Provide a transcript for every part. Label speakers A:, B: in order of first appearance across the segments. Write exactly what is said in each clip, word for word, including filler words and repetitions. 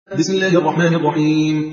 A: بسم الله الرحمن الرحيم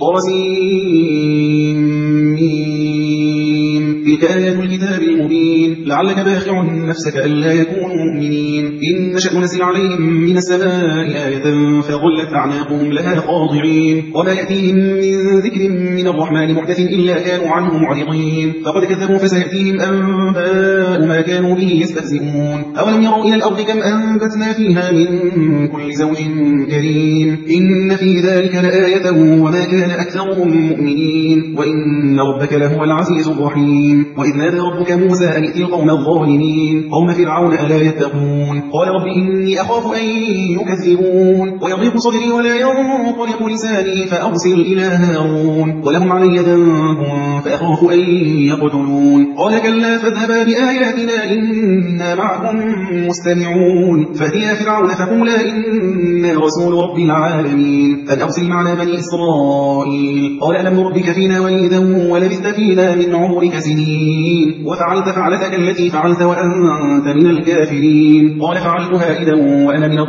A: طاسين تلك آيات الكتاب المبين لعلك باخع نفسك ألا يكونوا مؤمنين إن نشأ ننزل عليهم من السماء آية فظلت أعناقهم لها خاضعين وما يأتيهم من ذكر من الرحمن محدث إلا كانوا عنه معرضين فقد كذبوا فسيأتيهم أنباء ما كانوا به يستهزئون أولم يروا إلى الأرض كم أنبتنا فيها من كل زوج كريم إن في ذلك لآية وما كان أكثرهم مؤمنين وإن ربك لهو العزيز الرحيم وإذ نادى ربك موسى أن ائت القوم الظالمين قوم فرعون ألا يتقون قال رب إني أخاف أن يكذبون ويضيق صدري ولا ينطلق لساني فأرسل إلى هارون ولهم علي ذنب فأخاف أن يقتلون قال كلا فاذهبا بآياتنا إنا معكم مستمعون فأتيا فرعون فقولا إنا رسول رب العالمين أن أرسل معنا بني إسرائيل قال ألم نربك فينا وليدا ولبثت فينا من عمرك سنين وفعلت فعلتك التي فعلت وأنت من الكافرين قال فعلتها إذا وأنا من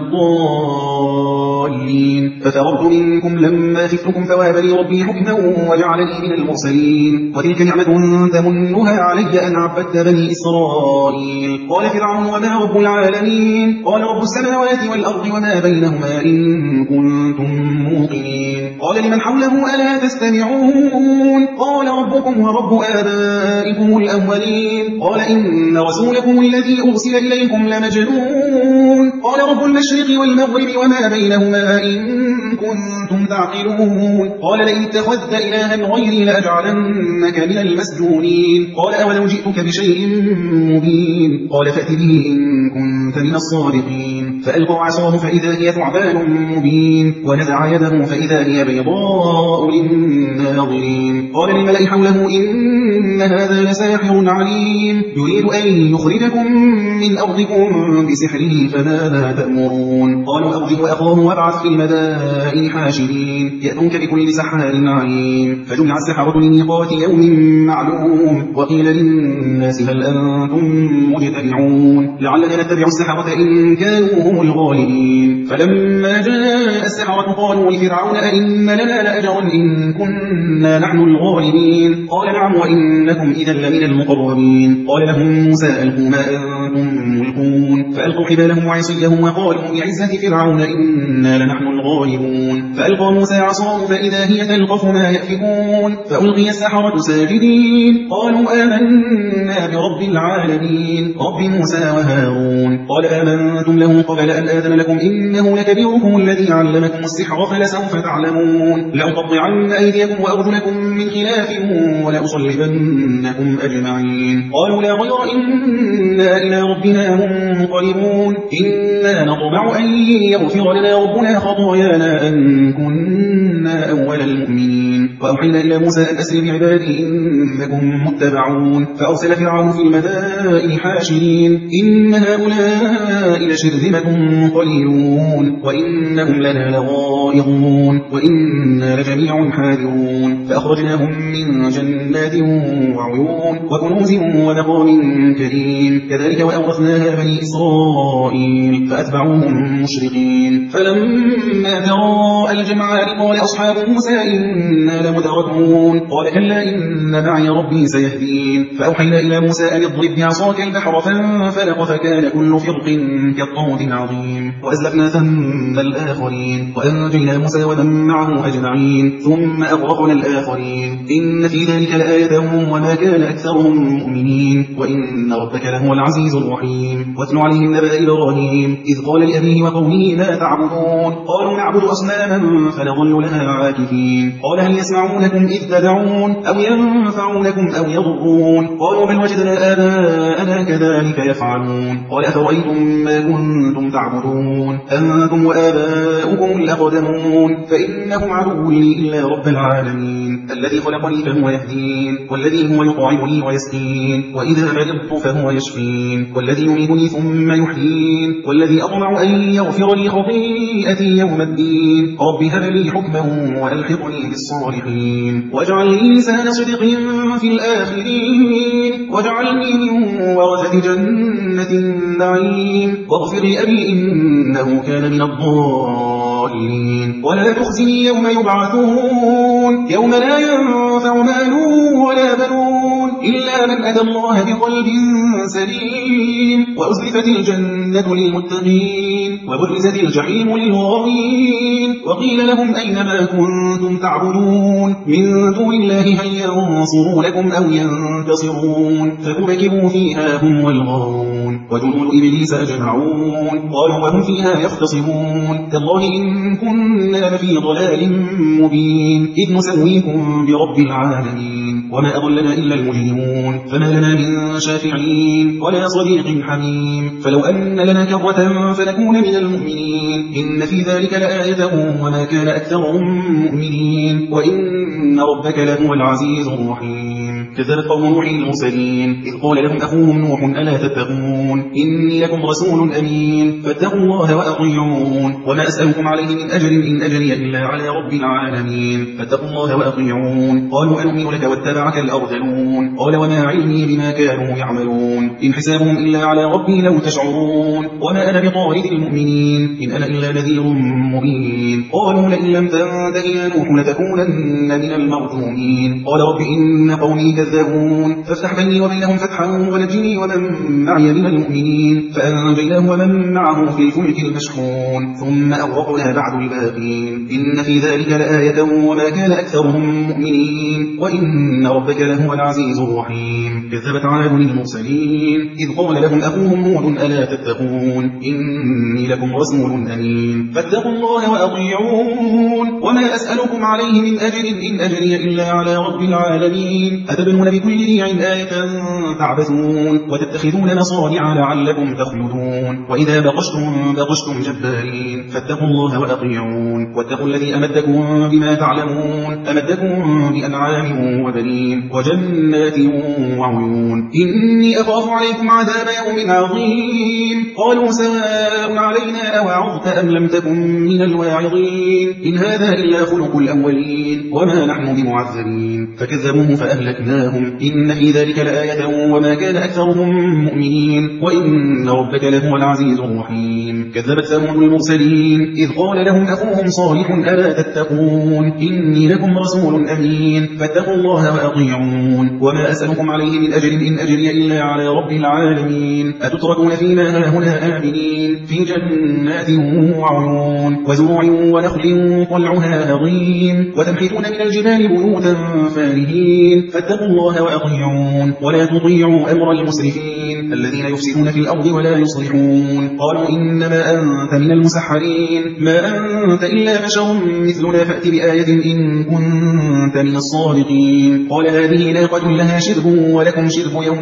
A: الضالين ففررت منكم لما خفتكم فوهب لي ربي حكما وجعلني من المرسلين وتلك نعمة تمنها علي أن عبدت بني إسرائيل قال فرعون وما رب العالمين قال رب السماوات والأرض وما بينهما إن كنتم موقنين قال لمن حوله ألا تستمعون قال ربكم ورب آبائكم الأولين قال إن رسولكم الذي أرسل إليكم لمجنون قال رب المشرق والمغرب وما بينهما إن كنتم تعقلون قال لئن اتخذت إلها غيري لأجعلنك من المسجونين قال أولو جئتك بشيء مبين قال فأت به إن كنت من الصادقين فألقى عصاه فإذا هي ثعبان مبين ونزع يده فإذا هي بيضاء للناظرين قال للملأ حوله إن هذا لساحر عليم يريد أن يخرجكم من أرضكم بسحره فماذا تأمرون قالوا أرجه وأخاه وابعث في المدائن حاشرين يأتوك بكل سحار عليم فجمع السحرة لميقات يوم معلوم وقيل للناس هل أنتم مجتمعون لعلنا نتبع السحرة إن كانوا هم الغالبين فلما جاء السحرة قالوا لفرعون أئن لنا لأجرا إن كنا نحن الغالبين قال نعم وإنكم إذا لمن المقربين قال لهم موسى ألقوا ما أنتم ملقون فألقوا حبالهم وعصيهم وقالوا بعزة فرعون إنا لنحن الغالبون فألقى موسى عصاه فإذا هي تلقف ما يأفكون فألقي السحرة ساجدين قالوا آمنا برب العالمين رب موسى وهارون قال آمنتم له قبل أن آذن لكم إنه لكبيركم الذي علمكم السحر فلسوف تعلمون لأقطعن أيديكم وأرجلكم من خلاف ولأصلبنكم أجمعين قالوا لا غير إنا إلى ربنا منقلبون إنا نطمع أن يغفر لنا ربنا خطايانا أن كنا أول المؤمنين وأوحينا إلى موسى أن أسر بعبادي إنكم متبعون فأرسل فرعون في المدائن حاشرين إن هؤلاء لشرذمة قليلون وإنهم لنا لغائظون وإنا لجميع حاذرون فأخرجناهم من جنات وعيون وكنوز ومقام كريم كذلك وأورثناها بني إسرائيل فأتبعوهم مشرقين فلما تراءى الجمعان قال أصحاب موسى إنا لمدركون قال كلا إن معي ربي سيهدين فأوحينا إلى موسى أن اضرب بعصاك البحر فانفلق فكان كل فرق كالطود العظيم وأزلفنا ثم الآخرين وأنجينا موسى ومن معه أجمعين ثم أغرقنا الآخرين إن في ذلك لآية وما كان أكثرهم مؤمنين وإن ربك لهو العزيز الرحيم واتل عليهم نبأ إبراهيم إذ قال لأبيه وقومه ما تعبدون قالوا نعبد أصناما فنظل لها عاكفين قال هل يسمعونكم إذ تدعون أو ينفعونكم أو يضرون قالوا بل وجدنا آباءنا كذلك يفعلون قال أفرأيتم ما كنتم تعبدون أنتم وآباؤكم الأقدمون فإنهم عدو لي إلا رب العالمين الذي خلقني فهو يهدين والذي هو يطعمني ويسقين وإذا مرضت فهو يشفين والذي يميتني ثم يحيين والذي أطمع أن يغفر لي خطيئتي يوم الدين رب هب لي حكما وألحقني بالصالحين واجعل لي لسان صدق في الآخرين واجعلني من ورثة جنة النعيم واغفر لأبي إنه كان من الضالين الضالين ولا تخزني يوم يبعثون يوم لا ينفع مال ولا بنون إلا من أتى الله بقلب سليم وأزلفت الجنة للمتقين وبرزت الجحيم للغاوين وقيل لهم أين ما كنتم تعبدون من دون الله هل ينصرونكم أو ينتصرون فكبكبوا فيها هم والغاوون وجنود إبليس أجمعون قالوا وهم فيها يختصمون تالله إن كنا لفي ضلال مبين إذ نسويكم برب العالمين وما أضلنا إلا المجرمون فما لنا من شافعين ولا صديق حميم فلو أن لنا كرة فنكون من المؤمنين إن في ذلك لآية وما كان أكثرهم مؤمنين وإن ربك لهو العزيز الرحيم كذبت قوم نوح المرسلين إذ قال لهم أخوهم نوح ألا تتقون إني لكم رسول أمين فاتقوا الله وأطيعون وما أسألكم عليه من أجر إن أجري إلا على رب العالمين فاتقوا الله وأطيعون قالوا أنؤمن لك واتبعك الأرذلون قال وما علمي بما كانوا يعملون إن حسابهم إلا على ربي لو تشعرون وما أنا بطارد المؤمنين إن أنا إلا نذير مبين قالوا لئن لم تنته يا نوح لتكونن من المرجومين قال رب إن قومي كذبون فافتح بيني وبينهم فتحا ونجني ومن معي من المؤمنين فأنجيناه ومن معه في الفلك المشحون ثم أغرقنا بعد الباقين إن في ذلك لآية وما كان أكثرهم مؤمنين وإن ربك لهو العزيز الرحيم كذبت عاد المرسلين إذ قال لهم أخوهم هود ألا تتقون إني لكم رسول أمين فاتقوا الله وأطيعون وما أسألكم عليه من أجر إن أجري إلا على رب العالمين أتبنون بكل ريع آية تعبثون وتتخذون مصانع لعلكم تخلدون وإذا بقشتم بقشتم جبارين فاتقوا الله وأطيعون واتقوا الذي أمدكم بما تعلمون أمدكم بأنعام وبنين وجنات وعيون إني أخاف عليكم عذاب يوم عظيم قالوا سواء علينا أوعظت أم لم تكن من الواعظين إن هذا إلا خلق الأولين وما نحن بمعذبين فكذبوه فأهلكناهم إن في ذلك لآية وما كان أكثرهم مؤمنين وإن ربك لهو العزيز الرحيم كذبت ثمود المرسلين إذ قال لهم أخوهم صالح ألا تتقون إني لكم رسول أمين فاتقوا الله وأطيعون وما أسألكم عليه من أجر إن أجري إلا على رب العالمين أتتركون فيما هاهنا آمنين في جنات وعيون وزروع ونخل طلعها هضيم وتنحتون من الجبال بيوتا فارهين فاتقوا الله وأطيعون ولا تطيعوا أمر المسرفين الذين يفسدون في الأرض ولا يصلحون قالوا إنما أنت من المسحرين ما أنت إلا بشر مثلنا فأت بآية إن كنت من الصادقين قال هذه ناقة لها شرب ولكم شرب يوم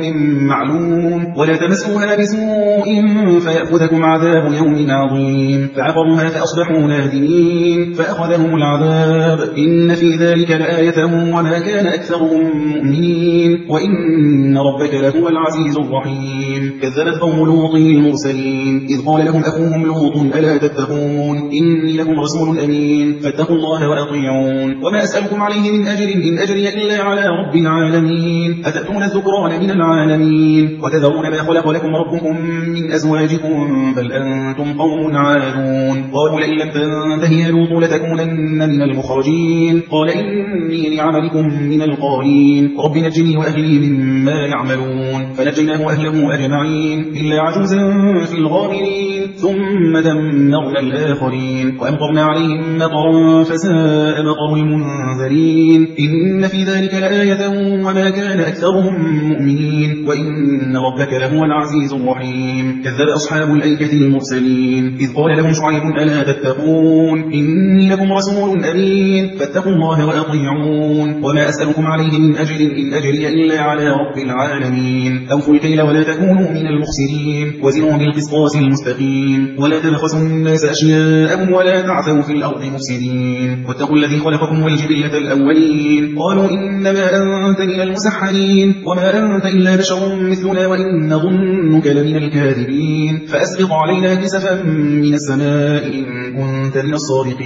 A: معلوم ولا تمسوها بسوء فيأخذكم عذاب يوم عظيم فعقروها فأصبحوا نادمين فأخذهم العذاب إن في ذلك لآية وما كان أكثرهم مؤمنين وإن ربك لهو العزيز الرحيم كذبت قوم لوط المرسلين إذ قال لهم أخوهم لوط ألا تتقون إني لكم رسول أمين فاتقوا الله وأطيعون وما أسألكم عليه من أجر إن أجري إلا على رب العالمين أتأتون الذكران من العالمين وتذرون ما خلق لكم ربكم من أزواجكم بل أنتم قوم عادون قالوا لئن لم تنته يا لوط لتكونن من المخرجين قال إني لعملكم من القالين رب نجني وأهلي مما يعملون فنجيناه وأهله أجمعين إلا عجوزا في الغابرين ثم دمرنا الآخرين وأمطرنا عليهم مطرا فساء مطر المنذرين إن في ذلك لآية وما كان أكثرهم مؤمنين وإن ربك لهو العزيز الرحيم كذب أصحاب الأيكة المرسلين إذ قال لهم شعيب ألا تتقون إني لكم رسول أمين فاتقوا الله وأطيعون وما أسألكم عليه من أجر إن أجري إلا على رب العالمين أوفوا الكيل ولا تكونوا من المخسرين وزنوا بالقسطاس المستقيم ولا تبخسوا الناس أشياءهم ولا تعثوا في الأرض مفسدين واتقوا الذي خلقكم والجبلة الأولين قالوا إنما أنت من المسحرين وما أنت إلا بشر مثلنا وإن نظنك لمن الكاذبين فأسقط علينا كسفا من السماء إن كنت من الصادقين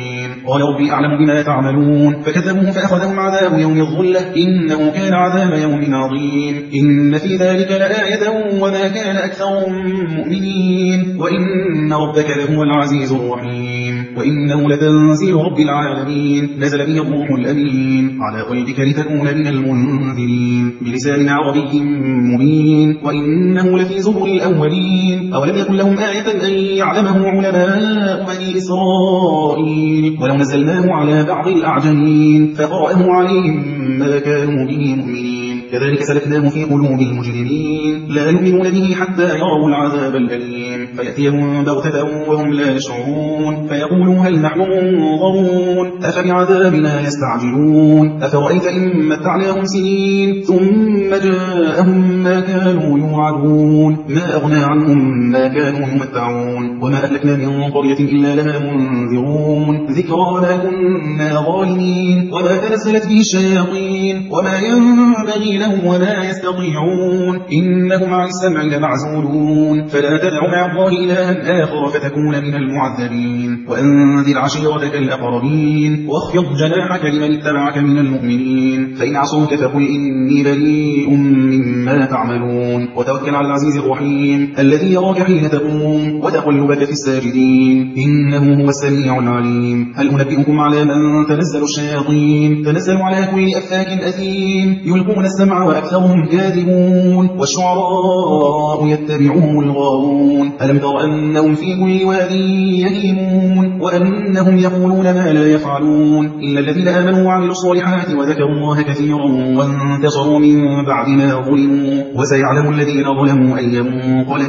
A: قال ربي أعلم بما تعملون فكذبوه فأخذهم عذاب يوم الظلة إنه كان عذاب يوم عظيم إن في ذلك لآية وما كان أكثرهم مؤمنين وإن ربك لهو العزيز الرحيم وإنه لتنزيل رب العالمين نزل به الروح الأمين على قلبك لتكون من المنذرين بلسان عربي مبين وإنه لفي زبر الأولين أولم يكن لهم آية أن يعلمه علماء بني إسرائيل ولو نزلناه على بعض الأعجمين فقرأه عليهم ما كانوا به مؤمنين كذلك سلكناه في قلوب المجرمين لا يؤمنون به حتى يروا العذاب الأليم فيأتيهم بغتة وهم لا يشعرون فيقولوا هل نحن منظرون أفبعذابنا يستعجلون أفرأيت إن متعناهم سنين ثم جاءهم ما كانوا يوعدون ما أغنى عنهم ما كانوا يمتعون وما أهلكنا من قرية إلا لها منذرون ذكرى ما كنا ظالمين وما تنزلت به الشياطين وما ينبغي لهم ولا يستطيعون إنهم عن السمع لمعزولون فلا تدع مع الله إلها آخر فتكون من المعذبين وأنذر عشيرتك الأقربين واخفض جناحك لمن اتبعك من المؤمنين فإن عصوك فقل إني بريء مما تعملون وتوكل على العزيز الرحيم الذي يراك حين تقوم وتقلبك في الساجدين إنه هو السميع العليم هل أنبئكم على من تنزل الشياطين تنزل على كل أفاك أثيم يلقون السمع وأكثرهم كاذبون والشعراء يتبعهم الغاوون ألم تر أنهم في كل واد يهيمون وأنهم يقولون ما لا يفعلون إلا الذين آمنوا وعملوا الصالحات وذكروا الله كثيرا وانتصروا من بعد ما ظلموا وسيعلم الذين ظلموا أي منقلب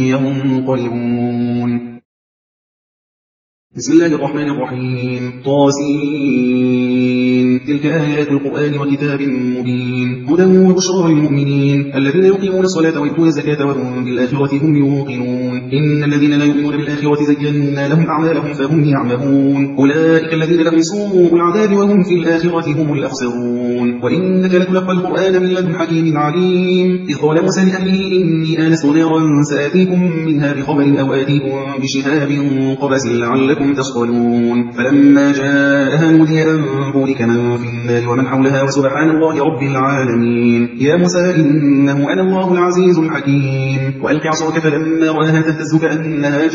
A: ينقلبون بسم الله الرحمن الرحيم طاسين تلك آيات القرآن وكتاب مبين هدى وبشرى للمؤمنين الذين يقيمون الصلاة ويؤتون الزكاة وهم بالآخرة هم يوقنون إن الذين لا يؤمنون بالآخرة زينا لهم أعمالهم فهم يعمهون أولئك الذين لهم سوء العذاب وهم في الآخرة هم الأخسرون وإنك لتلقى القرآن من لدن حكيم عليم إذ قال موسى لأهله إني آنست نارا سآتيكم منها بخبر أو آتيكم بشهاب قبس لعلكم تصطلون فلما جاءها نودي أن بورك من في النار ومن حولها وسبحان الله رب العالمين يا موسى إنه أنا الله العزيز الحكيم وألق عصاك فلما رآها تهتز كأنها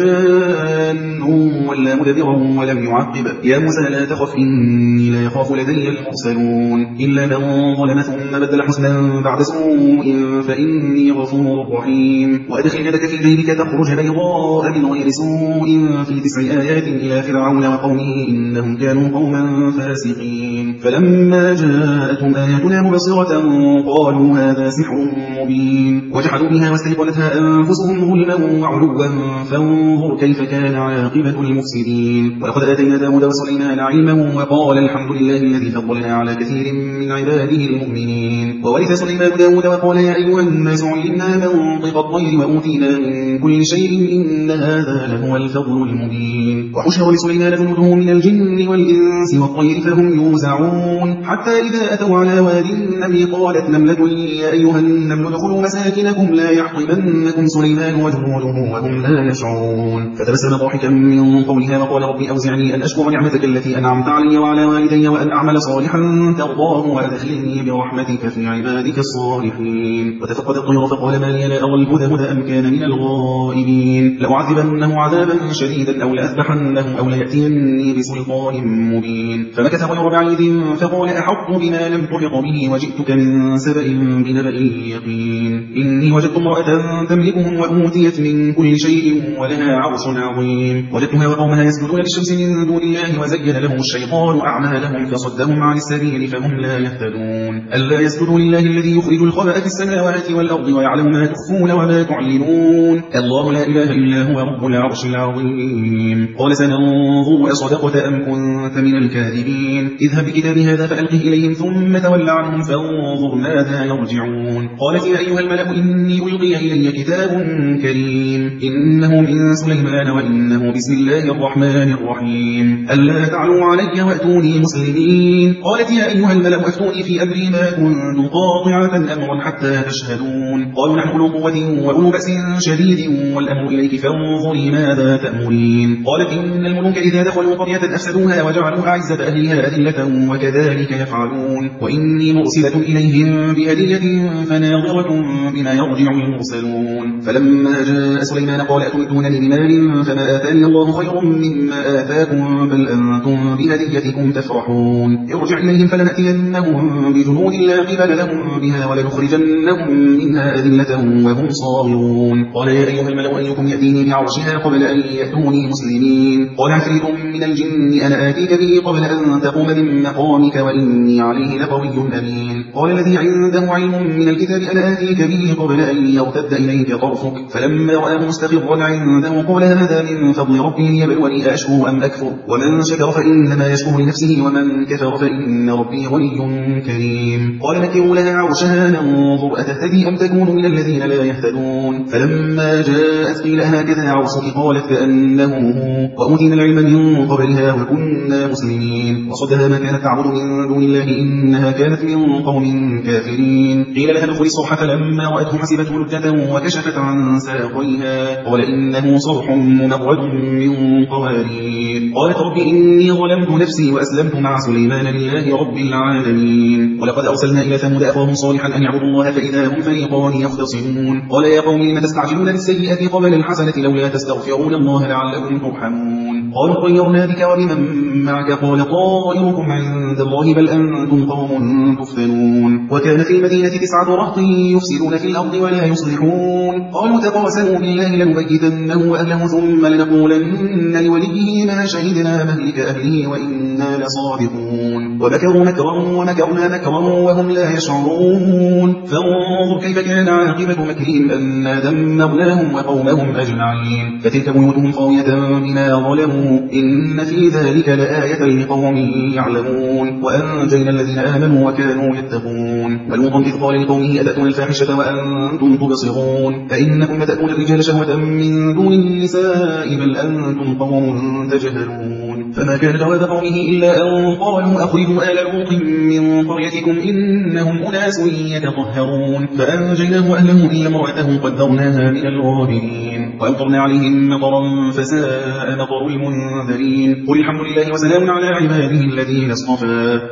A: جان ولا مدبرا ولم يعقب يا موسى لا تخف إني لا يخاف لدي المرسلون إلا من ظلم ثم بدل حسنا بعد سوء فإني غفور رحيم وأدخل يدك في جيبك تخرج بيضاء من غير سوء في تسع آيات إلى فرعون وقومه إنهم كانوا قوما فاسقين فلما جاءتهم آياتنا مبصرة قالوا هذا سحر مبين وجحدوا بها واستيقنتها أنفسهم ظلما وعلوا فانظر كيف كان عاقبة المفسدين ولقد آتينا داود وسليمان علما وقال الحمد لله الذي فضلنا على كثير من عباده المؤمنين وورث سليمان داود وقال يا أيها الناس علمنا منطق الطير وأوتينا من كل شيء إن هذا لهو الفضل المبين وحشر لسليمان جنوده من الجن والإنس والطير فهم يوزعون حتى إذا أتوا على واد النمل قالت نملة يا أيها النمل ادخلوا مساكنكم لا يحطمنكم سليمان وجنوده وهم لا يشعرون فتبسم ضاحكا من قولها وقال ربي أوزعني أن أشكر نعمتك التي أنعمت علي وعلى والدي وأن أعمل صالحا ترضاه وأدخلني برحمتك في عبادك الصالحين وتفقد الطير فقال ما لي لا أرى الهدهد أم كان من الغائبين لأعذبنه عذابا شديدا أو لأذبحنه أو ليأتيني بسلطان مبين فمكث غير بعيد فقال أحط بما لم تحط به وجئتك من سبأ بنبأ يقين إني وجدت امرأة تملكهم وأوتيت من كل شيء ولها عرش عظيم وجدتها وقومها يسجدون للشمس من دون الله وزين لهم الشيطان أعمالهم فصدهم عن السبيل فهم لا يهتدون ألا يسجدوا لله الذي يخرج الخبأ في السماوات والأرض ويعلم ما تخفون وما تعلنون الله لا إله إلا هو رب العرش العظيم قال سننظر أصدقت أم كنت من الكاذبين اذهب الكتاب هذا فألقه إليهم ثم تول عنهم فانظر ماذا يرجعون. قالت يا أيها الملأ إني ألقي إلي كتاب كريم إنه من سليمان وإنه بسم الله الرحمن الرحيم ألا تعلوا علي وأتوني مسلمين. قالت يا أيها الملأ أفتوني في أمري ما كنت قاطعة أمرا حتى تشهدون. قالوا نحن أولو قوة وأولو بأس شديد والأمر إليك فانظري ماذا تأمرين. قالت إن الملوك إذا دخلوا قرية أفسدوها وجعلوا أعزة أهلها أذلة وكذلك يفعلون. وإني مرسلة إليهم بهدية فناظرة بما يرجع المرسلون. فلما جاء سليمان قال أتمدونني بمال فما آتاني الله خير مما آتاكم بل أنتم بهديتكم تفرحون. ارجع إليهم فلنأتينهم بجنود لا قبل لهم بها ولنخرجنهم منها أذلة وهم صاغرون. قال يا أيها الملأ أيكم يأتيني بعرشها قبل أن يأتوني مسلمين. قال عفريت من الجن أنا آتيك به قبل أن تقوم من مقامك وإني عليه لقوي أمين. قال الذي عنده علم من الكتاب أنا آتيك به قبل أن يرتد إليك طرفك. فلما رآه مستقرا عنده قال هذا من فضل ربي ليبلوني أشكر أم أكفر ومن شكر فإنما يشكر لنفسه ومن كفر فإن ربي غني كريم. قال نكروا لها عرشها ننظر أتهتدي أم تكون من الذين لا يهتدون. فلما جاءت قيل هكذا عرشك قالت كأنه هو وأوتينا العلم من قبلها وكنا مسلمين. وصدها ما كانت تعبد من دون الله إنها كانت من قوم كافرين. قيل لها ادخلي الصرح فلما رأته حسبته لجة وكشفت عن ساقيها قال إنه صرح ممرد من قوارير. قالت رب إني ظلمت نفسي وأسلمت مع سليمان لله رب العالمين. ولقد أرسلنا إلى ثمود أخاهم صالحا أن يعبدوا الله فإذا هم فريقان يختصمون. قال يا قوم لم تستعجلون بالسيئة قبل الحسنة لولا تستغفرون الله لعلكم ترحمون. قالوا طيرنا بك وبمن معك قال طائركم عند الله بل أنتم قوم تفتنون. وكان في المدينة تسعة رهط يفسدون في الأرض ولا يصلحون. قالوا تقاسموا بالله لنبيتنه وأهله ثم لنقولن لوليه ما شهدنا مهلك أهله وإنا لصادقون. ومكروا مكرا ومكرنا مكرا وهم لا يشعرون. فانظر كيف كان عاقبة مكرهم أنا دمرناهم وقومهم أجمعين. فتلك بيوتهم خاوية بما ظلموا إن في ذلك لآية لقوم يعلمون. وأنجينا الذين آمنوا وكانوا يتقون. ولوطا إذ قال لقومه أتأتون الفاحشة وأنتم تبصرون فإنكم لتأتون الرجال شهوة من دون النساء بل أنتم قوم تجهلون. فما كان جواب قومه إلا أن قالوا أخرجوا آل لوط من قريتكم إنهم أناس يتطهرون. فأنجيناه وأهله إلا امرأته قدرناها من الغابرين. وأمطرنا عليهم مطرا فساء مطر المنذرين. قل الحمد لله وسلام على عباده الذين اصطفى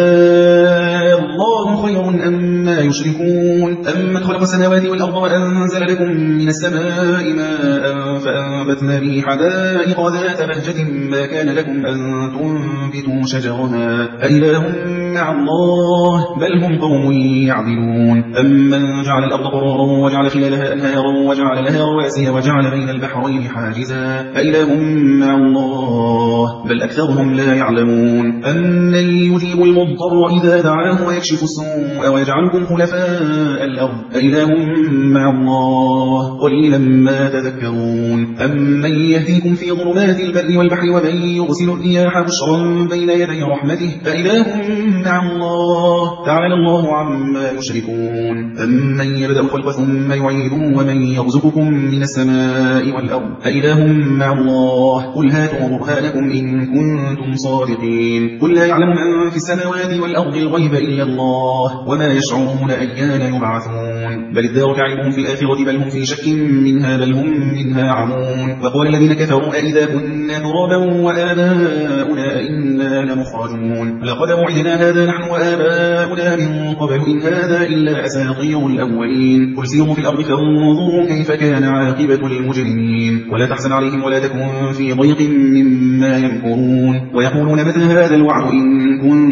A: آه الله خير أما يشركون. أمن خلق السماوات والأرض وأنزل لكم من السماء ماء فأنبتنا به حدائق ذات بهجة ما كان لكم أن تنبتوا شجرها أإله مع الله بل هم قوم يعدلون. أمن جعل الأرض قرارا وجعل خلالها أنهارا وجعل لها رواسي وجعل بين البحرين حاجزا أإله مع الله بل أكثرهم لا يعلمون. أمن يجيب المضطر إذا دعاه ويكشف السوء ويجعلكم خلفاء الأرض أإله مع الله قليلا ما تذكرون. أمن يهديكم في ظلمات البر والبحر ومن يرسل الرياح بشرا بين يدي رحمته أإله مع الله تعالى الله عما يشركون. أمن يبدأ الخلق ثم يعيده ومن يرزقكم من السماء والأرض أإله مع الله قل هاتوا برهانكم إن كنتم صادقين. قل لا يعلم من في السماوات والأرض الغيب إلا الله وما يشعرون أيان يبعثون. بل ادارك علمهم في الآخرة بل هم في شك منها بل هم منها عمون. وقال الذين كفروا أئذا كنا ترابا وآباؤنا إنا لمخرجون. لقد وعدنا هذا نحن وآباؤنا من قبل إن هذا إلا أساطير الأولين. قل سيروا في الأرض فانظروا كيف كان عاقبة المجرمين. ولا تحزن عليهم ولا تكن في ضيق مما يمكرون. ويقولون متى هذا الوعد إن كنتم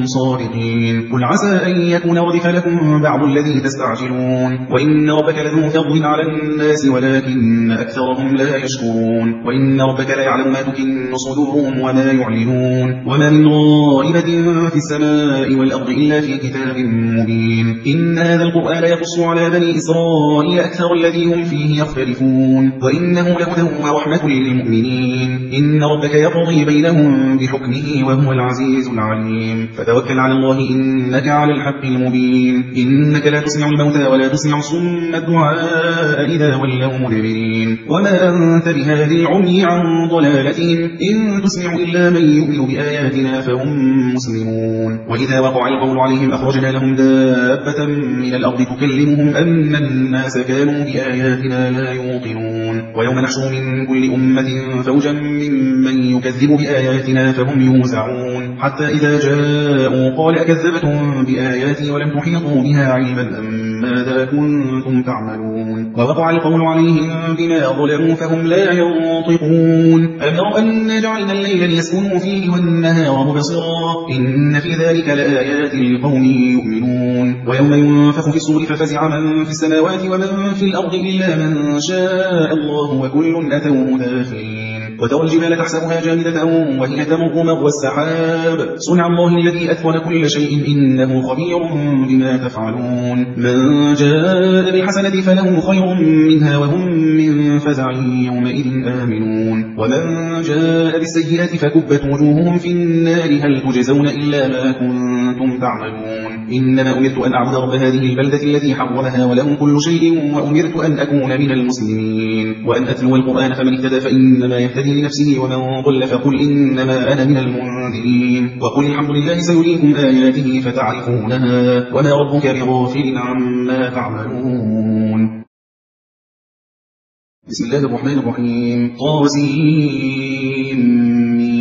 A: صادقين. قل عسى أن يكون ردف لكم بعض الذي تستعجلون، وإن ربك لذو فضل على الناس ولكن أكثرهم لا يشكرون. وإن ربك لا يعلم ما تكن صدورهم وما يعلنون. وما من غائبة في السماء والأرض إلا في كتاب مبين. إن هذا القرآن يقص على بني إسرائيل أكثر الذي هم فيه يختلفون، وإنه لهدى ورحمة للمؤمنين. إن ربك يقضي بينهم بحكمه وهو العزيز العليم. فتوكل على الله إنك على الحق المبين. إنك لا تسمع الموتى ولا تسمع صم الدعاء إذا ولوا مدبرين. وما أنت بهذه العمي عن ضلالتهم إن تسمع إلا من يؤمن بآياتنا فهم مسلمون. وإذا وقع القول عليهم أخرجنا لهم دابة من الأرض تكلمهم أن الناس كانوا بآياتنا لا يوقنون. ويوم نحشر من كل أمة فوجا ممن يكذب بآياتنا فهم يوزعون. حتى إذا جاءوا قال أكذبتم بآياتي ولم تحيطوا بها علما أم ماذا كنتم تعملون. ووقع القول عليهم بما ظلموا فهم لا ينطقون. ألم يروا أنا جعلنا الليل ليسكنوا فيه والنهار مبصرا إن في ذلك لآيات لقوم يؤمنون. ويوم ينفخ في الصور ففزع من في السماوات ومن في الأرض إلا من شاء الله وكل أتوه داخلين. وترى الجبال تحسبها جامدة وهي تمر مر السحاب صنع الله الذي أتقن كل شيء إنه خبير بما تفعلون. من جاء بالحسنة فله خير منها وهم من فزع يومئذ آمنون. ومن جاء بالسيئة فكبت وجوههم في النار هل تجزون إلا ما كنتم تعملون. إنما أمرت أن أعبد رب هذه البلدة الذي حرمها وله كل شيء وأمرت أن أكون من المسلمين وأن أتلو القرآن فمن اهتدى فإنما يهتدي لنفسه ومن ضل فقل إنما أنا من المنذرين. وقل الحمد لله سيريكم آياته فتعرفونها وما ربك بغافل عما تعملون. بسم الله الرحمن الرحيم. طاسين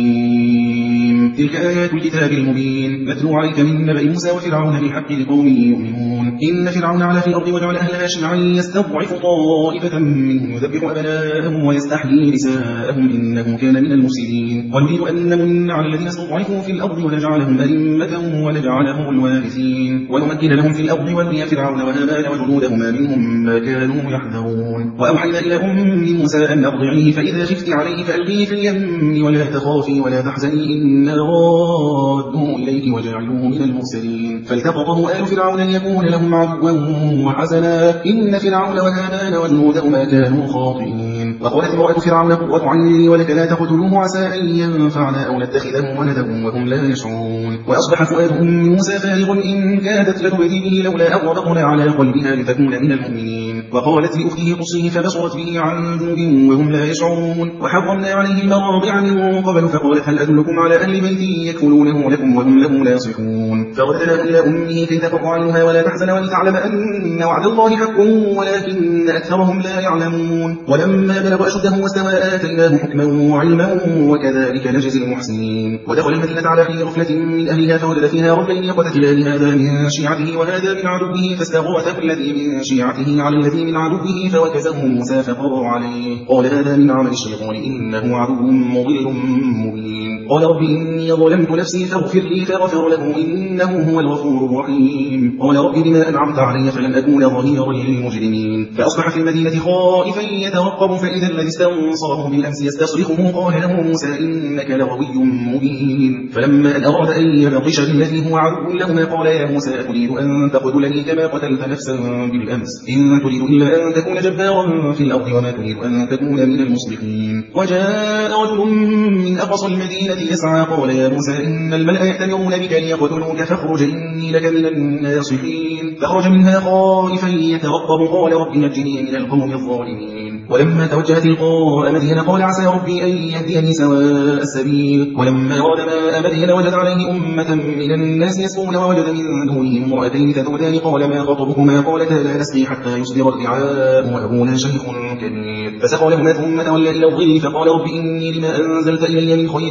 A: تلك آيات الكتاب المبين نتلو عليك من نبأ موسى وفرعون بالحق لقوم يؤمنون. إن فرعون علا في الأرض وجعل أهلها شيعا يستضعف طائفة منهم يذبح أبناءهم ويستحيي نساءهم إنه كان من المفسدين. ونريد أن نمن على الذين استضعفوا في الأرض ونجعلهم أئمة ونجعلهم الوارثين ونمكن لهم في الأرض ونري فرعون وهامان وجنودهما منهم ما كانوا يحذرون. وأوحينا إلى أم موسى أن أرضعيه فإذا خفت عليه فألقيه في اليم ولا تخافي ولا تحزني إنا رادوه إليك وجعلوه من المرسلين. فالتقطه آل فرعون ليكون لهم عدوا وحزنا إن فرعون وهامان وجنودهما كانوا خاطئين. وقالت امرأة فرعون قرة عين لي ولك لا تقتلوه عسى أن ينفعنا أو نتخذه ولدا وهم لا يشعرون. وأصبح فؤاد أم موسى فارغ إن كادت لتبدي به لولا أن ربطنا على قلبها لتكون من المؤمنين. وقالت لأخته قصيه فبصرت به عن جنوب وهم لا يشعرون. وحرمنا عليه المراضع من قبل فقالت هل أدلكم على أهل بيت يكفلونه لكم وهم له ناصحون. فردنا إلى أمه كي تقر عنها ولا تحزن ولتعلم أن وعد الله حق ولكن أكثرهم لا يعلمون. ولما بلغ أشده واستوى آتيناه حكما وعلما وكذلك نجزي المحسنين. ودخل المدينة على حين غفلة من أهلها فوجد فيها رجلين يقتتلان هذا من شيعته وهذا من عدوه فاستغاثه الذي من شيعته على الذي من عدوه فوكزه موسى فقضى عليه قال هذا من عمل الشيطان إنه عدو مضل مبين. قال رب إني ظلمت نفسي فاغفر لي فغفر له إنه هو الغفور الرحيم. قال رب بما أنعمت علي فلن أكون ظهيرا للمجرمين. فأصبح في المدينة خائفا يترقب فإذا الذي استنصره بالأمس يستصرخه قال له موسى إنك لغوي مبين. فلما أن أراد أن يبطش بالذي هو عدو لهما قال يا موسى أتريد أن تقتلني كما قتلت نفسا بالأمس إن تريد إلا أن تكون جبارا في الأرض وما تريد أن تكون من المصلحين. وجاء رجل من أقصى المدينة يسعى قال يا موسى إن الملأ يأتمرون بك ليقتلوك فاخرج إني لك من الناصحين. فخرج منها خائفا يترقب قال رب نجني من القوم الظالمين. ولما توجه تلقاء مدين قال عسى ربي أن يهديني سواء السبيل. ولما ورد ماء مدين وجد عليه أمة من الناس يسقون ووجد من دونهم امرأتين تذودان قال ما خطبكما قالتا لا نسقي حتى يصدر الرعاء وأبونا شيخ كبير. فسقى لهما ثم تولى إلى الظل فادعوني فقال رب إني لما أنزلت إلي من خير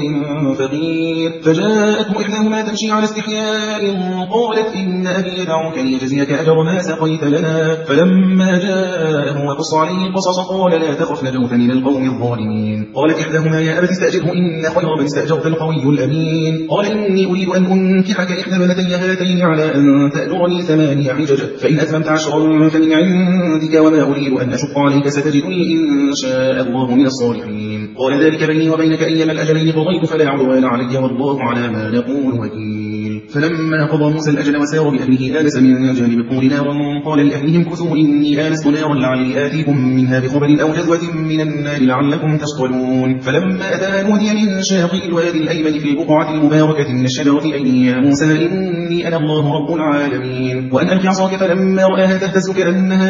A: فقير. فجاءته إحداهما تمشي على استحياء قالت إن أبي يدعوك ليجزيك أجر ما سقيت لنا. فلما جاءه وقص عليه القصص قال لا تخف نجوت من القوم الظالمين. قالت إحداهما يا أبت استأجره إن خير من استأجرت القوي الأمين. قال إني أريد أن أنكحك إحدى بنتي هاتين على أن تأجرني ثمانية حجج فإن أتممت عشرا فمن عندك وما أريد أن أشق عليك ستجدني إن شاء الله من الصالحين. قال ذلك بيني وبينك أيما الأجلين قضيت فلا عدوان علي والله على ما نقول وكيل. فلما قضى موسى الأجل وسار بأهله آنس من جانب الطور نارا قال لأهلهم كثوا إني آنست نارا لعلي آتيكم منها بخبر أو جذوة من النار لعلكم تصطلون. فلما أتاها نودي من شاطئ الوادي الأيمن في البقعة المباركة من الشجرة أن يا موسى إني أنا الله رب العالمين وأن ألق عصاك. فلما رآها تهتز كأنها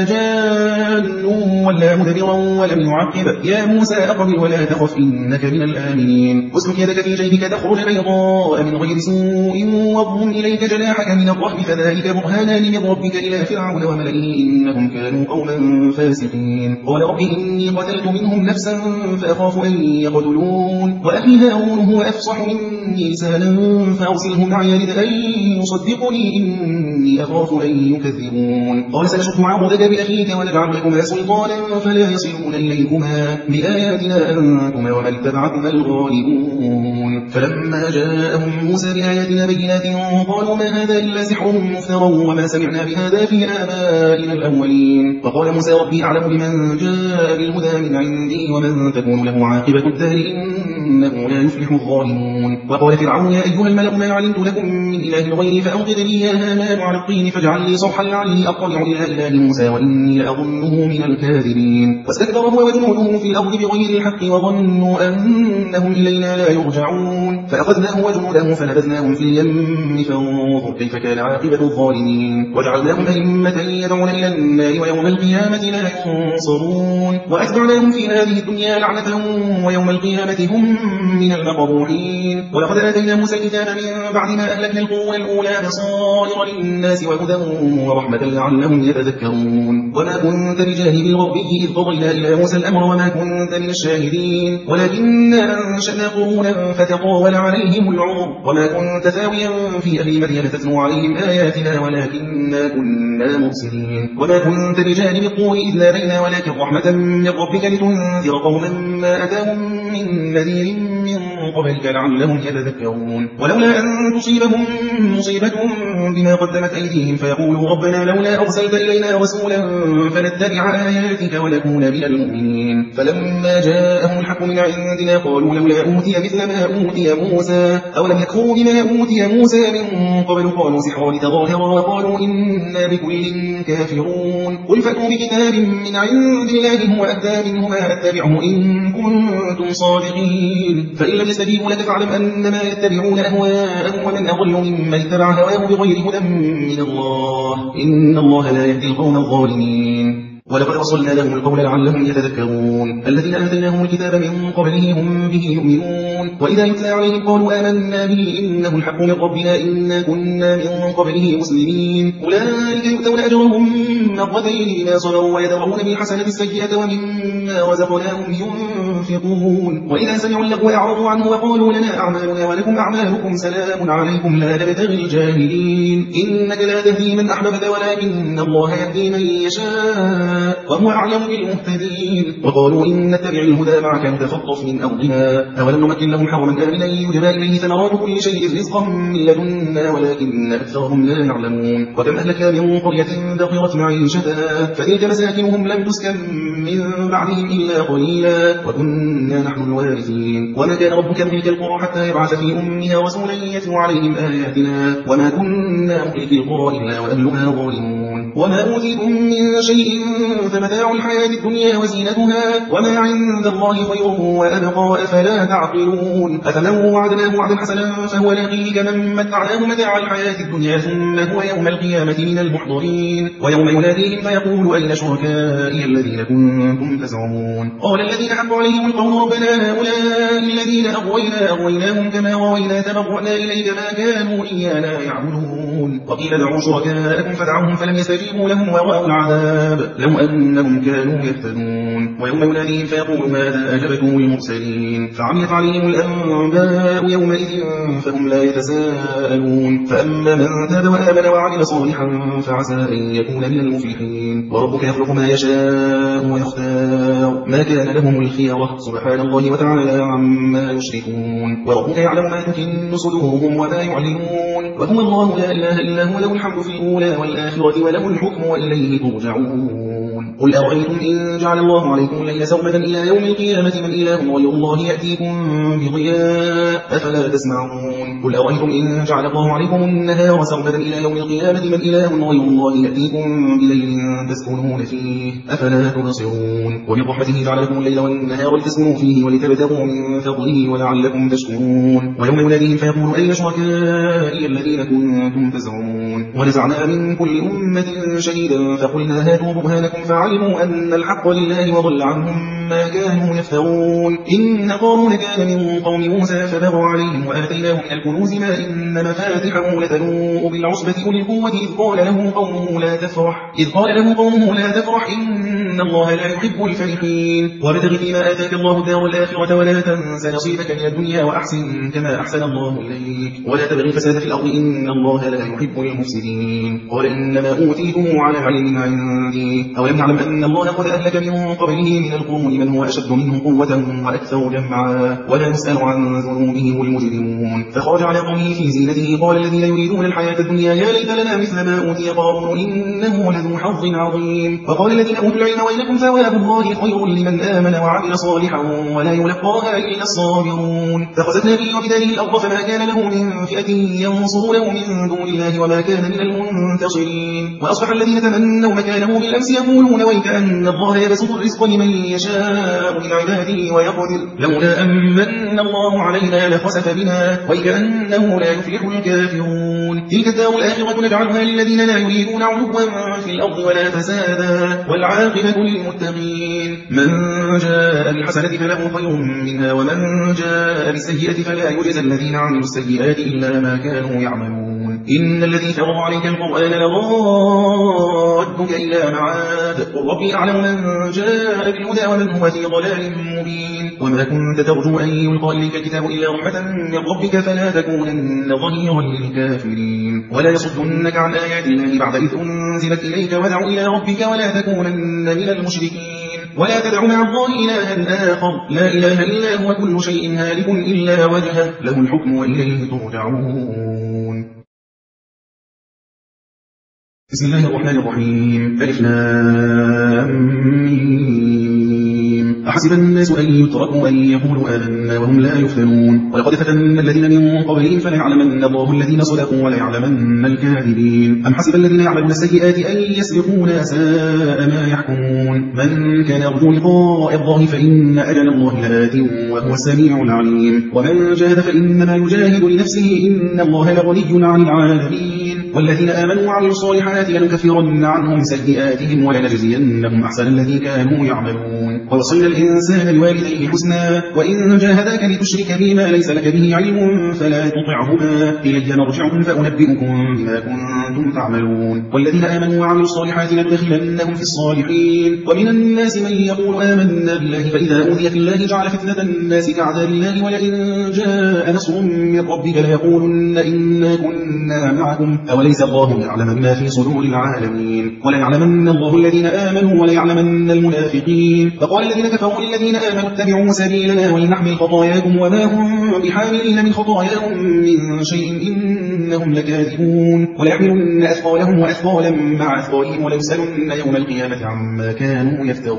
A: جان ولا مدبرا ولم يعقب يا موسى أقبل ولا تخف إنك من الآمنين. واسلك يدك في جيبك تخرج بيضاء من غير سوء واضم إليك جناحك من الرهب فذلك برهانان من ربك إلى فرعون وملئه إنهم كانوا قوما فاسقين. قال رب إني قتلت منهم نفسا فأخاف أن يقتلون وأخي هارون هو أفصح مني لسانا فأرسله معي يرد أن يصدقني إني أخاف أن يكذبون. قال سنشد عضدك بأخيك ونجعل لكما سلطانا فلا يصلون إليكما بآياتنا أنتما ومن اتبعكما الغالبون. فلما جاءهم موسى بآياتنا بينات قالوا ما هذا إلا سحر مفترى وما سمعنا بهذا في آبائنا الأولين. وقال موسى ربي أعلم بمن جاء بالهدى من عندي ومن تكون له عاقبة الدار إنه لا يفلح الظالمون. وقال فرعون يا أيها الملأ ما علمت لكم من إله غيري فأوقد لي يا هامان على الطين فاجعل لي صرحا لعلي أطلع إلى إله موسى وإني لأظنه من الكاذبين. واستكبر هو وجنوده في الأرض بغير الحق وظنوا أنهم إلينا لا يرجعون. فأخذناه وجنوده فنبذناهم في اليم فانظر كيف كان عاقبة الظالمين. وجعلناهم أئمة يدعون إلى النار ويوم القيامة لا ينصرون. وأتبعناهم في هذه الدنيا لعنة ويوم القيامة هم من المقبوحين. ولقد آتينا موسى الكتاب من بعد ما أهلكنا القرون الأولى بصائر للناس وهدى ورحمة لعلهم يتذكرون. وما كنت بجانب الغربي إذ قضينا إلى موسى الأمر وما كنت من الشاهدين ولكننا أنشأنا قرونا فتطاول عليهم العمر وما كنت ثاويا في أهل مدين تتلو عليهم آياتنا ولكننا كنا مرسلين. وما كنت بجانب الطور إذ نادينا ولكن رحمة من ربك لتنذر قوما ما أتاهم من نذير من قبلك لعلهم يتذكرون. ولولا أن تصيبهم مصيبة بما قدمت أيديهم فيقولوا ربنا لولا أرسلت إلينا رسولا فنتبع آياتك ونكون من المؤمنين. فلما جاءهم الحق من عندنا قالوا لولا أوتي مثل ما أوتي موسى أولم يكفروا بما أوتي موسى من قبل قالوا سحران تظاهرا وقالوا إنا بكل كافرون. قل فأتوا بكتاب من عند الله هو أهدى منهما أتبعه إن كنتم صادقين. فإن لم يستجيبوا لك فاعلم أنما يتبعون أهواءهم ومن أضل ممن اتبع هواه بغير هدى من الله إن الله لا يهدي القوم الظالمين. ولقد وصلنا لهم القول لعلهم يتذكرون. الذين آتيناهم الكتاب من قبله هم به يؤمنون وإذا يتلى عليهم قالوا آمنا به إنه الحق من ربنا إنا كنا من قبله مسلمين. أولئك يؤتون أجرهم مرتين بما صبروا ويدرؤون بالحسنة السيئة ومما رزقناهم ينفقون. وإذا سمعوا اللغو أعرضوا عنه وقالوا لنا أعمالنا ولكم أعمالكم سلام عليكم لا نبتغي الجاهلين. إنك لا تهدي من أحببت ولكن الله يهدي من يشاء وهو أعلم بالمهتدين. وقالوا إن نتبع الهدى معك نتخطف من أرضنا أولم نمكن لهم حرما آمنا يجبى إليه ثمرات كل شيء رزقا من لدنا ولكن أكثرهم لا يعلمون. وكم أهلكنا من قرية ذخرت معيشتها فتلك مساكنهم لم تسكن من بعدهم إلا قليلا وكنا نحن الوارثين. وما كان ربك مهلك القرى حتى يبعث في أمها رسولا يتلو عليهم آياتنا وما كنا مهلك القرى إلا وأهلها ظالمون. وما أوتيتم من شيء فمتاع الحياة الدنيا وزينتها وما عند الله خير وأبقى أفلا تعقلون. يعملون أفمن وعدناه وعدا حسنا فهو لاقيه كمن متعناه متاع الحياة الدنيا ثم هو يوم القيامة من المحضرين ويوم يناديهم فيقول أين شركائي الذين كنتم تزعمون قال الذين حق عليهم القول ربنا هؤلاء الذين أغوينا أغويناهم كما غوينا تبرأنا إليك ما كانوا إيانا يعبدون وقيل دعوا شركاءكم فدعوهم فلم يستجيبوا لهم ورأوا العذاب لو أنهم كانوا يهتدون ويوم يناديهم فيقول ماذا أجبتم المرسلين فعميت عليهم الأنباء يومئذ فهم لا يتساءلون فأما من تاب وآمن وعمل صالحا فعسى أن يكون من المفلحين وربك يخلق ما يشاء ويختار ما كان لهم الخيرة سبحان الله وتعالى عما يشركون وربك يعلم ما تكن صدورهم وما يعلنون وهو الله لا إله إلا هو له الحمد في الأولى والآخرة وله الحكم وإليه ترجعون قل أرأيتم إن جعل الله عليكم الليل سرمدا إلى يوم القيامة من إله غير الله يأتيكم بضياء أفلا تسمعون قل أرأيتم إن جعل الله عليكم النهار سرمدا إلى يوم القيامة من إله غير الله يأتيكم بليل تسكنون فيه أفلا تبصرون ومن رحمته جعل لكم الليل والنهار لتسكنوا فيه ولتبتغوا من فضله ولعلكم تشكرون ويوم يناديهم فيقول أين شركائي الذين كنتم تزعمون ونزعنا من كل أمة شهيدا فقلنا هاتوا برهانكم فعلموا أن الحق لله وضل عنهم ما كانوا يفترون إن قارون كان من قوم موسى فبغى عليهم وآتيناه من الكنوز ما إن مفاتحه لتنوء بالعصبة أولي القوة إذ قال له قومه لا تفرح إذ قال له قومه لا تفرح إن الله لا يحب الفرحين وابتغ فيما آتاك الله الدار الآخرة ولا تنس نصيبك من الدنيا وأحسن كما أحسن الله إليك ولا تبغي الفساد في الأرض إن الله لا يحب المفسدين قال إنما أوتيته على علم عندي أولم يعلم أن الله قد أهلك من قبله من القرون من هو أشد منه قوة وأكثر جمعا ولا يسأل عن ذنوبهم المجرمون فخرج على قومه في زينته قال الذين يريدون الحياة الدنيا يا ليت لنا مثل ما أوتي قارون إنه لذو حظ عظيم وقال الذين أوتوا العلم ويلكم ثواب الله خير لمن آمن وعمل صالحا ولا يلقاها إلا الصابرون فخسفنا به وبداره الأرض فما كان له من فئة ينصرونه من دون الله وما كان من المنتصرين وأصبح الذين تمنوا مكانه بالأمس يقولون ويكأن الله يبسط الرزق لمن يشاء من عباده ويقدر لولا أمن الله علينا لخسف بنا ويكأنه لا يفلح الكافرون تلك الدار الآخرة نجعلها للذين لا يريدون علوا في الأرض ولا فسادا والعاقبة للمتقين من جاء بالحسنة فله خير منها ومن جاء بالسيئة فلا يجزى الذين عملوا السيئات إلا ما كانوا يعملون إن الذي فرض عليك القرآن لضادك إلى معاد قل ربي أعلم من جاء بالهدى ومن هو في ضلال مبين وما كنت ترجو أن يلقى إليك الكتاب إلا رحمة من ربك فلا تكونن ظهيرا للكافرين ولا يصدنك عن آيات الله بعد إذ أنزلت إليك ودع إلى ربك ولا تكونن من المشركين ولا تدع مع الله إلها آخر لا إله إلا هو كل شيء هالك إلا وجهه له الحكم وإليه ترجعون بسم الله الرحمن الرحيم ألف لام ميم أحسب الناس أن يتركوا أن يقولوا آمنا وهم لا يفتنون ولقد فتنا الذين من قبلهم فليعلمن الله الذين صدقوا وليعلمن الكاذبين أم حسب الذين يعملون السيئات أن يسبقونا ساء ما يحكمون من كان يرجو لقاء الله فإن أجل الله لآت وهو السميع العليم ومن جاهد فإنما يجاهد لنفسه إن الله لغني عن العالمين والذين آمنوا وعملوا الصالحات لنكفرن عنهم سيئاتهم ولنجزينهم أحسن الذي كانوا يعملون ووصينا الإنسان بوالديه حسنا وإن جاهداك لتشرك بما ليس لك به علم فلا تطعهما إلي مرجعكم فأنبئكم بما كنتم تعملون والذين آمنوا وعملوا الصالحات لندخلنهم في الصالحين ومن الناس من يقول آمنا بالله فإذا أوذي في الله جعل فتنة الناس كعذاب الله ولئن جاء نصر من ربك ليقولن إنا كنا معكم أوليس الله يعلم ما في صدور العالمين وليعلمن الله الذين آمنوا وليعلمن المنافقين فقال الذين كفروا للذين آمنوا اتبعوا سبيلنا ولنحمل خطاياكم وما هم بحاملين من خطاياهم من شيء إنهم لكاذبون وليحملن أثقالهم وأثقالا مع أثقالهم وليسألن يوم القيامة عما كانوا يفترون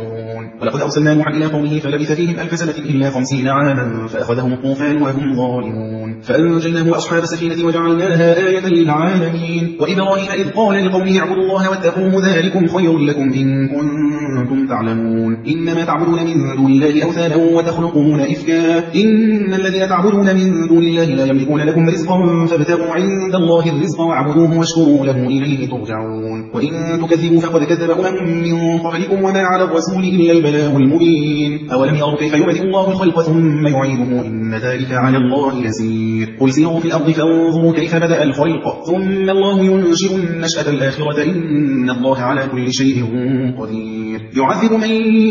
A: ولقد أرسلنا نوحا إلى قومه فلبث فيهم ألف سنة إلا خمسين عاما فأخذهم الطوفان وهم ظالمون فأنجيناه وأصحاب السفينة وجعلناها آية للعالمين. وإبراهيم إذ قال لقومه اعبدوا الله واتقوه ذلكم خير لكم إن كنتم تعلمون. إنما تعبدون من دون الله أوثانا وتخلقون إفكا إن الذين تعبدون من دون الله لا يملكون لكم رزقا فابتغوا عند الله الرزق واعبدوه واشكروا له إليه ترجعون. وإن تكذبوا فقد كذب أمم من قبلكم وما على الرسول إلا البلاغ المبين. أولم يروا كيف يبدئ الله الخلق ثم يعيده إن ذلك على الله يسير. قل سيروا في الأرض فانظروا كيف بدأ الخلق ثم الله ينشئ النشأة الآخرة إن الله على كل شيء قدير. يعذب من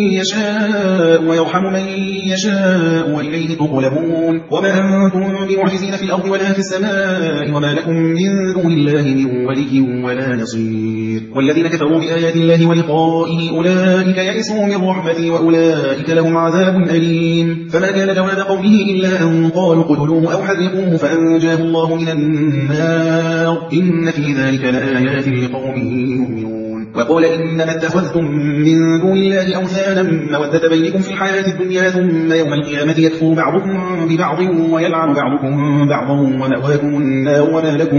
A: يشاء ويرحم من يشاء وإليه تقلبون. وما أنتم بمعجزين في الأرض ولا في السماء وما لكم من دون الله من ولي ولا نصير. والذين كفروا بآيات الله ولقائه أولئك يئسوا من رحمتي وأولئك لهم عذاب أليم. فما كان جواب قومه إلا أن قالوا اقتلوه أو حرقوه فأنجاه الله من النار إن في ذلك لآيات لقوم يؤمنون. وقال إنما اتخذتم من دون الله أوثانا مودة بينكم في الحياة الدنيا ثم يوم القيامة يكفر بعضكم ببعض ويلعن بعضكم بعضا ومأواكم النار وما لكم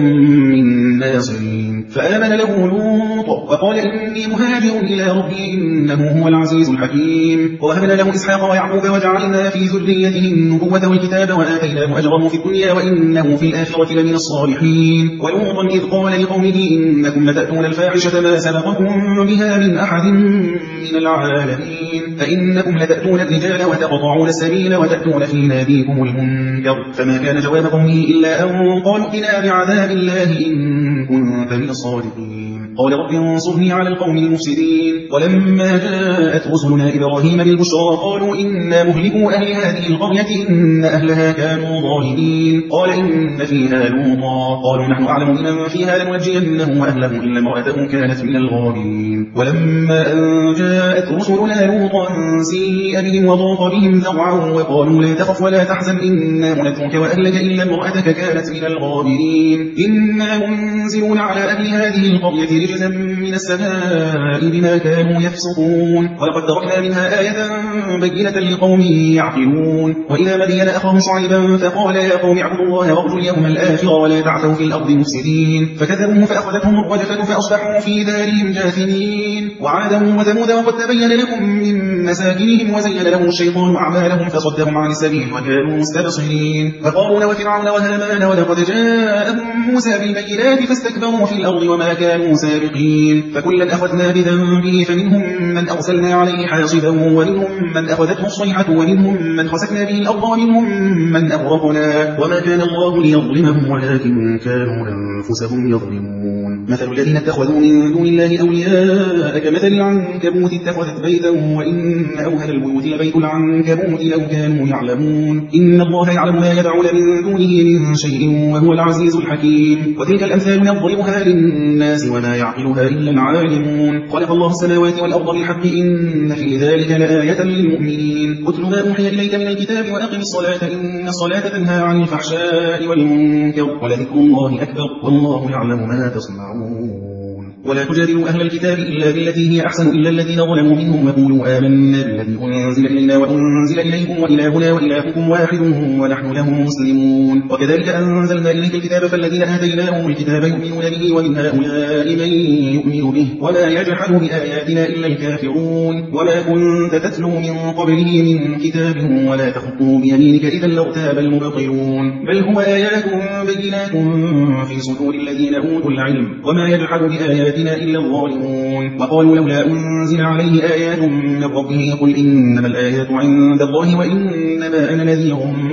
A: من ناصرين. فآمن له لوط وقال إني مهاجر إلى ربي إنه هو العزيز الحكيم. ووهبنا له إسحاق ويعقوب وجعلنا في ذريته النبوة والكتاب وآتيناه أجره في الدنيا وإنه في الآخرة لمن الصالحين. ولوطا إذ قال لقومه إنكم لتأتون الفاحشة ما سبقكم بها من أحد من العالمين أئنكم لتأتون الرجال وتقطعون السبيل وتأتون في ناديكم المنكر. فما كان جواب قومه إلا أن قالوا ائتنا بعذاب الله إن كنت من الصادقين. قال رب انصرني على القوم المفسدين. ولما جاءت رسلنا إبراهيم بالبشرى قالوا إنا مهلكوا أهل هذه القرية إن أهلها كانوا ظالمين. قال إن فيها لوطا قالوا نحن أعلم بمن فيها لننجينه وأهله إلا امرأته كانت من الغابرين. ولما أن جاءت رسلنا لوطا سيء بهم وضاق بهم ذرعا وقالوا لا تخف ولا تحزن إنا منجوك وأهلك إلا امرأتك كانت من الغابرين. إنا منزلون على أهل هذه القرية رجزا من السماء بما كانوا يفسقون. ولقد تركنا منها آية بينة لقوم يعقلون. وإلى مدين أخاهم شعيبا فقال يا قوم اعبدوا الله وارجوا اليوم الآخر ولا تعثوا في الأرض مفسدين. فكذبوه فأخذتهم الرجفة فأصبحوا في دارهم جاثمين. وعادا وثمود وقد تبين لكم من مساكنهم وزين لهم الشيطان أعمالهم فصدهم عن السبيل وكانوا مستبصرين. وقارون وفرعون وهامان ولقد جاءهم موسى بالبينات فاستكبروا في الأرض وما كانوا سابقين. فكلا أخذنا بذنبه فمنهم من أرسلنا عليه حاصبا ومنهم من أخذته الصيحة ومنهم من خسفنا به الأرض ومنهم من أغرقنا وما كان الله ليظلمهم ولكن كانوا أنفسهم يظلمون. مثل الذين اتخذوا من دون الله أولياء كمثل العنكبوت اتخذت بيتا وإن أوهن البيوت لبيت العنكبوت لو كانوا يعلمون. إن الله يعلم ما يدعون من دونه من شيء وهو العزيز الحكيم. وتلك الأمثال نضربها للناس وما يعقلها إلا العالمون. خلق الله السماوات والأرض بالحق إن في ذلك لآية للمؤمنين. اتل ما أوحي إليك من الكتاب وأقم الصلاة إن الصلاة تنهى عن الفحشاء والمنكر ولذكر الله أكبر والله يعلم ما تصنعون. ولا تجادلوا أهل الكتاب إلا بالتي هي أحسن إلا الذين ظلموا منهم وقولوا آمنا بالذي أنزل إلينا وأنزل إليكم وإلهنا وإلهكم واحد ونحن له مسلمون. وكذلك أنزلنا إليك الكتاب فالذين آتيناهم الكتاب يؤمنون به ومن هؤلاء من يؤمن به ولا يجحد بآياتنا إلا الكافرون. وما كنت تتلو من قبله من كتاب ولا تخطه بيمينك إذا لارتاب المبطلون. بل هو آيات بينات في صدور الذين أوتوا العلم وما يجحد بآياتنا إلا الظالمون. وقالوا لولا أنزل عليه آيات من ربه قل إنما الآيات عند الله وإنما أنا نذير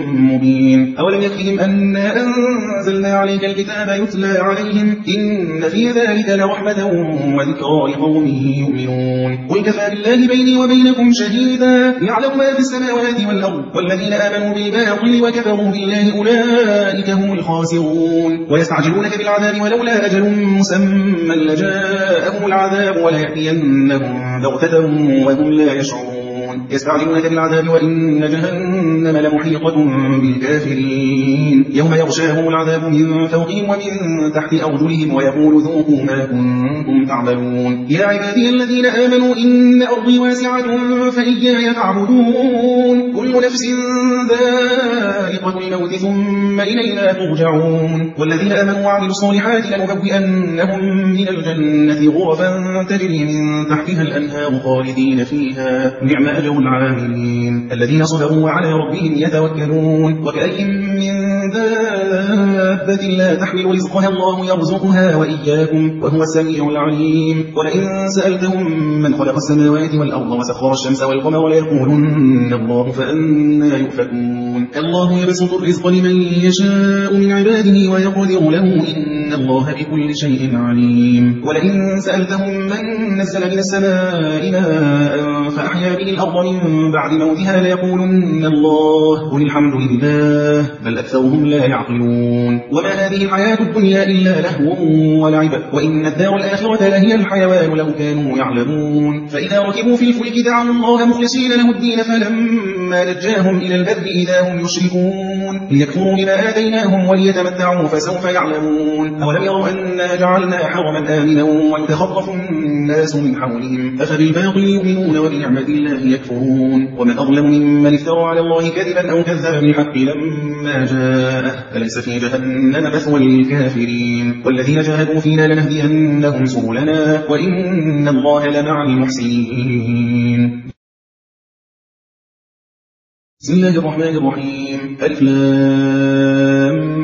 A: مبين. أولم يكفهم أنا أنزلنا عليك الكتاب يتلى عليهم إن في ذلك لرحمة وذكرى لقوم يؤمنون. قل كفى بالله بيني وبينكم شهيدا يعلم ما في السماوات والأرض والذين آمنوا بالباطل وكفروا بالله أولئك هم الخاسرون. ويستعجلونك بالعذاب ولولا أجل مسمى لجاءهم العذاب وليأتينهم بغتة وهم لا يشعرون. يستعجلونك بالعذاب وإن جهنم لمحيطة بالكافرين يوم يغشاهم العذاب من فوقهم ومن تحت أرجلهم ويقول ذوقوا ما كنتم تعملون يا عبادي الذين آمنوا إن أرضي واسعة فإياي فاعبدون كل نفس ذائقة الموت ثم إلينا ترجعون والذين آمنوا وعملوا الصالحات لنبوئنهم من الجنة غرفا تجري من تحتها الأنهار خالدين فيها نعم أجر العاملين الذين صبروا وعلى ربهم يتوكلون وكأي من دابة لا تحمل رزقها الله يرزقها وإياكم وهو السميع العليم ولئن سألتهم من خلق السماوات والأرض وسخر الشمس والقمر ليقولن الله فأنا يؤفكون الله يبسط الرزق لمن يشاء من عباده ويقدر له إن الله بكل شيء عليم ولئن سألتهم من نزل من السماء ماء فأحيا به الأرض من بعد موتها ليقولن الله قل الحمد لله بل أكثرهم لا يعقلون وما هذه الحياة الدنيا إلا لهو ولعب وإن الدار الآخرة لهي الحيوان لو كانوا يعلمون فإذا ركبوا في الفلك دعوا الله مخلصين له الدين فلما نجاهم إلى البر إذا هم يشركون ليكفروا بما آتيناهم وليتمتعوا فسوف يعلمون أولم يروا أنا جعلنا حرما آمنا ويتخطف الناس من حولهم أفبالباطل يؤمنون وبنعمة الله يكفرون ومن أظلم ممن افترى على الله كذبا أو كذب بالحق لما جاءه أليس في جهنم مثوى للكافرين والذين جاهدوا فينا لنهدينهم سبلنا وإن الله لمع المحسنين بسم الله الرحمن الرحيم ألف لام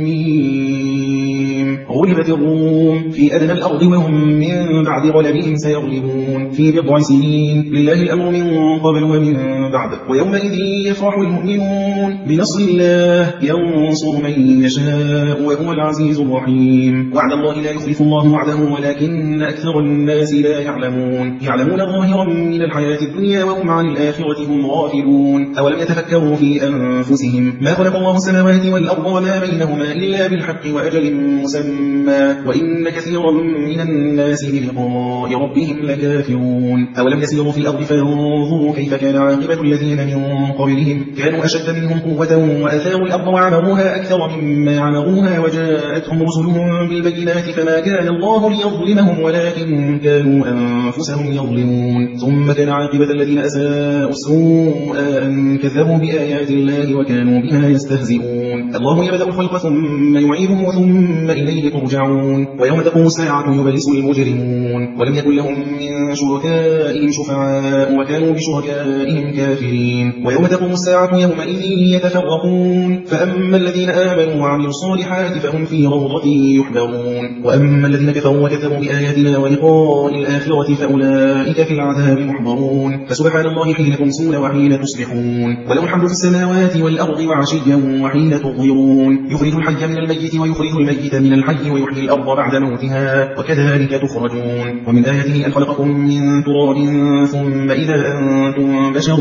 A: ميم غلبت الروم في أدنى الأرض وهم من بعد غلبهم سيغلبون في بضع سنين لله الأمر من قبل ومن بعد ويومئذ يفرح المؤمنون بنصر الله ينصر من يشاء وهو العزيز الرحيم وعد الله لا يخلف الله وعده ولكن أكثر الناس لا يعلمون يعلمون ظاهرا من الحياة الدنيا وهم عن الآخرة هم غافلون أولم يتفكروا في أنفسهم ما خلق الله السماوات والأرض وما بينهما إلا بالحق وأجل مسمى وإن كثيرا من الناس بلقاء ربهم لكافرون أولم يسيروا في الأرض فينظروا كيف كان عاقبة الذين من قبلهم كانوا أشد منهم قوة وأثاروا الأرض وعمروها أكثر مما عمروها وجاءتهم رسلهم بالبينات فما كان الله ليظلمهم ولكن كانوا أنفسهم يظلمون ثم كان عاقبة الذين أساءوا السوء أن كذبوا بآيات الله وكانوا بها يستهزئون الله يبدأ الخلق ثم يعيده ثم إليه ترجعون ويوم تقوم الساعة يبلس المجرمون ولم يكن لهم من شركائهم شفعاء وكانوا بشركائهم كافرين ويوم تقوم الساعة يومئذ يتفرقون فأما الذين آمنوا وعملوا الصالحات فهم في روضة يحبرون وأما الذين كفروا وكذبوا بآياتنا ولقاء الآخرة فأولئك في العذاب محضرون فسبحان الله حين تمسون وحين تصبحون وله الحمد في السماوات والأرض وعشيا وحين تظهرون يخرج الحي من الميت ويخرج الميت من الحي ويحيي الأرض بعد موتها وكذلك تخرجون ومن آياته أن خلقكم من تراب ثم إذا أنتم بشر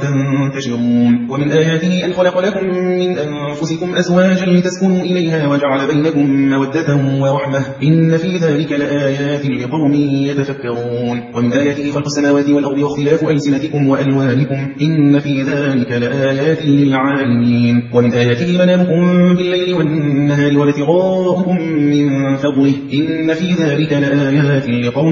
A: تنتشرون ومن آياته أن خلق لكم من أنفسكم أزواجا لتسكنوا إليها وجعل بينكم مودة ورحمة إن في ذلك لآيات لقوم يتفكرون ومن آياته خلق السماوات والأرض واختلاف ألسنتكم وألوانكم إن في ذلك لآيات للعالمين ومن آياته منامكم بالليل والنهار وابتغاؤكم من فضله إن في ذلك لآيات لقوم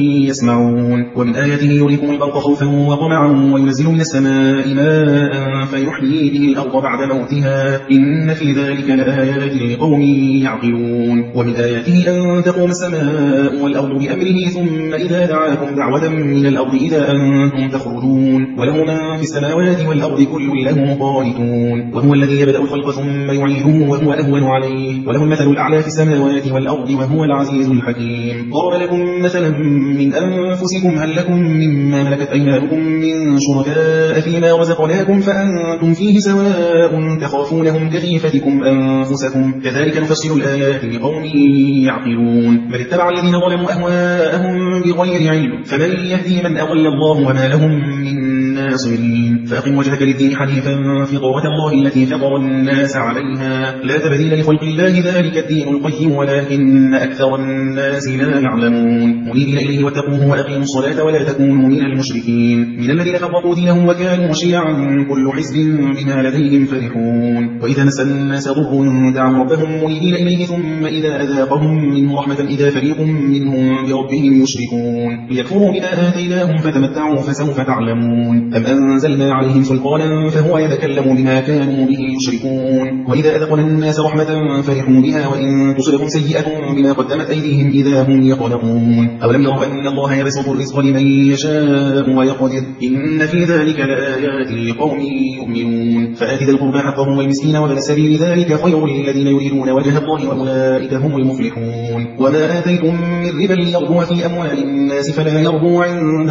A: يسمعون ومن آياته يريكم البرق خوفا وطمعا وينزل من السماء ماء فيحيي به الأرض بعد موتها إن في ذلك لآيات لقوم يعقلون ومن آياته أن تقوم السماء والأرض بأمره ثم إذا دعاكم دعوة من الأرض إذا أنتم تخرجون وله من في السماوات والأرض كل له قانتون وهو الذي يبدأ الخلق ثم يعيده وهو أهون عليه وله المثل الأعلى في السماوات والأرض وهو العزيز الحكيم ضرب لكم مثلا من أنفسكم هل لكم مما ملكت أيمانكم من شركاء فيما رزقناكم فأنتم فيه سواء تخافونهم كخيفتكم أنفسكم كذلك نفصل الآيات لقوم يعقلون بل اتبع الذين ظلموا أهواءهم بغير علم فمن يهدي من أضل الله وما لهم من الناصرين. فأقم وجهك للدين حنيفا فطرة الله التي فطر الناس عليها لا تبديل لخلق الله ذلك الدين القيم ولكن أكثر الناس لا يعلمون. منيبين إليه واتقوه وأقيموا الصلاة ولا تكونوا من المشركين من الذين فرقوا دينهم وكانوا شيعا كل حزب بما لديهم فرحون. وإذا مس الناس ضر دعوا ربهم منيبين إليه ثم إذا أذاقهم منه رحمة إذا فريق منهم بربهم يشركون ليكفروا بما آتيناهم فتمتعوا فسوف تعلمون. أم أنزلنا عليهم سلطانا فهو يتكلم بما كانوا به يشركون. وإذا أذقنا الناس رحمة فرحوا بها وإن تصبهم سيئة بما قدمت أيديهم إذا هم يقنطون. أولم يروا أن الله يبسط الرزق لمن يشاء ويقدر إن في ذلك لآيات لقوم يؤمنون. فآت ذا القربى حقه والمسكين وابن السبيل ذلك خير للذين يريدون وجه الله وأولئك هم المفلحون. وما آتيتم من ربا ليربو في أموال الناس فلا يربو عند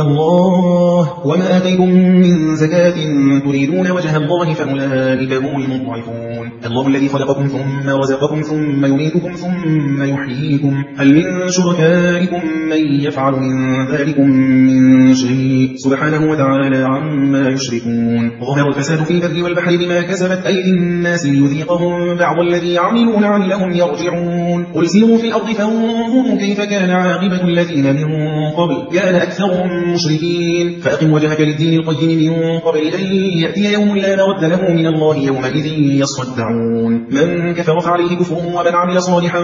A: الله وما آتيتم من زكاة تريدون وجه الله فأولئك هم المضعفون. الله الذي خلقكم ثم رزقكم ثم يميتكم ثم يحييكم هل من شركائكم من يفعل من ذلكم من شيء سبحانه وتعالى عما يشركون. ظهر الفساد في البر والبحر بما كسبت أيدي الناس ليذيقهم بعض الذي عملوا لعلهم يرجعون. قل سيروا في الأرض فانظروا كيف كان عاقبة الذين من قبل كان أكثرهم مشركين. فأقم وجهك للدين القيم من قبل أن يأتي يوم لا مرد له من الله يومئذ يصدعون. من كفر فعليه كفره ومن عمل صالحا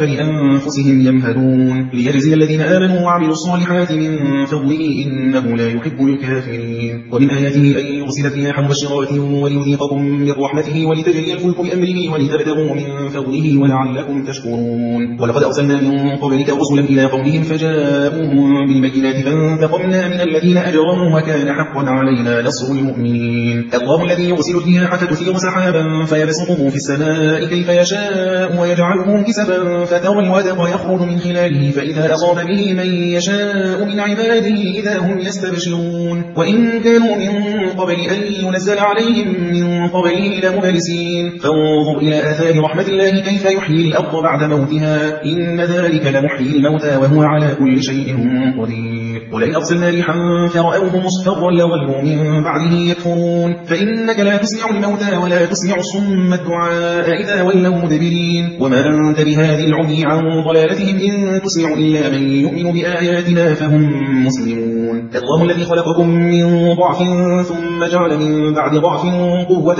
A: فلأنفسهم يمهدون ليجزي الذين آمنوا وعملوا الصالحات من فضله إنه لا يحب الكافرين. ومن آياته أن يرسل الرياح مبشرات وليذيقكم من رحمته ولتجري الفلك بأمره ولتبتغوا من فضله ولعلكم تشكرون. ولقد أرسلنا من قبلك رسلا إلى قومهم فجاءوهم بالبينات فانتقمنا من الذين أجرموا وكان حقا علينا نصر المؤمنين. الله الذي يرسل الرياح فتثير سحابا فيبسطه في السماء كيف يشاء ويجعله كسفا فترى الودق يخرج من خلاله فإذا أصاب به من يشاء من عباده إذا هم يستبشرون. وإن كانوا من قبل أن ينزل عليهم من قبله لمبلسين. فانظر إلى آثار رحمة الله كيف يحيي الأرض بعد موتها إن ذلك لمحيي الموتى وهو على كل شيء قدير. ولئن أرسلنا ريحا فرأوه مصفرا لظلوا من بعده يكفرون. فإنك لا تسمع الموتى ولا تسمع الصم الدعاء إذا ولوا مدبرين. وما أنت بهذه العمي عن ضلالتهم إن تسمع إلا من يؤمن بآياتنا فهم مسلمون. الله الذي خلقكم من ضعف ثم جعل من بعد ضعف قوة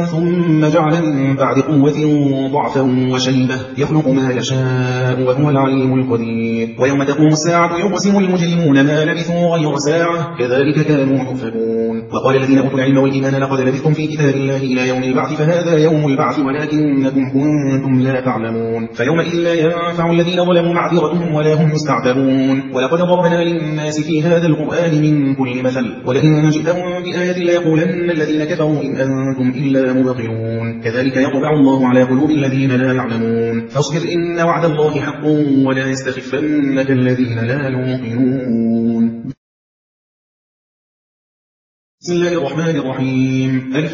A: ثم جعل من بعد قوة ضعفا وشيبة يخلق ما يشاء وهو العليم القدير. ويوم تقوم الساعة يقسم المجرمون ما لبثوا غير ساعة كذلك كانوا يؤفكون. وقال الذين أوتوا العلم والإيمان لقد لبثتم في كتاب الله إلى يوم البعث فهذا يوم البعث ولكنكم كنتم لا تعلمون. فيومئذ لا ينفع الذين ظلموا معذرتهم ولا هم يستعتبون. ولقد ضربنا للناس في هذا القرآن من كل مثل ولئن جئتهم بآية ليقولن الذين كفروا إن أنتم إلا مبطلون. كذلك يطبع الله على قلوب الذين لا يعلمون. فاصبر إن وعد الله حق ولا يستخفنك الذين لا يوقنون. بسم الله الرحمن الرحيم. ألف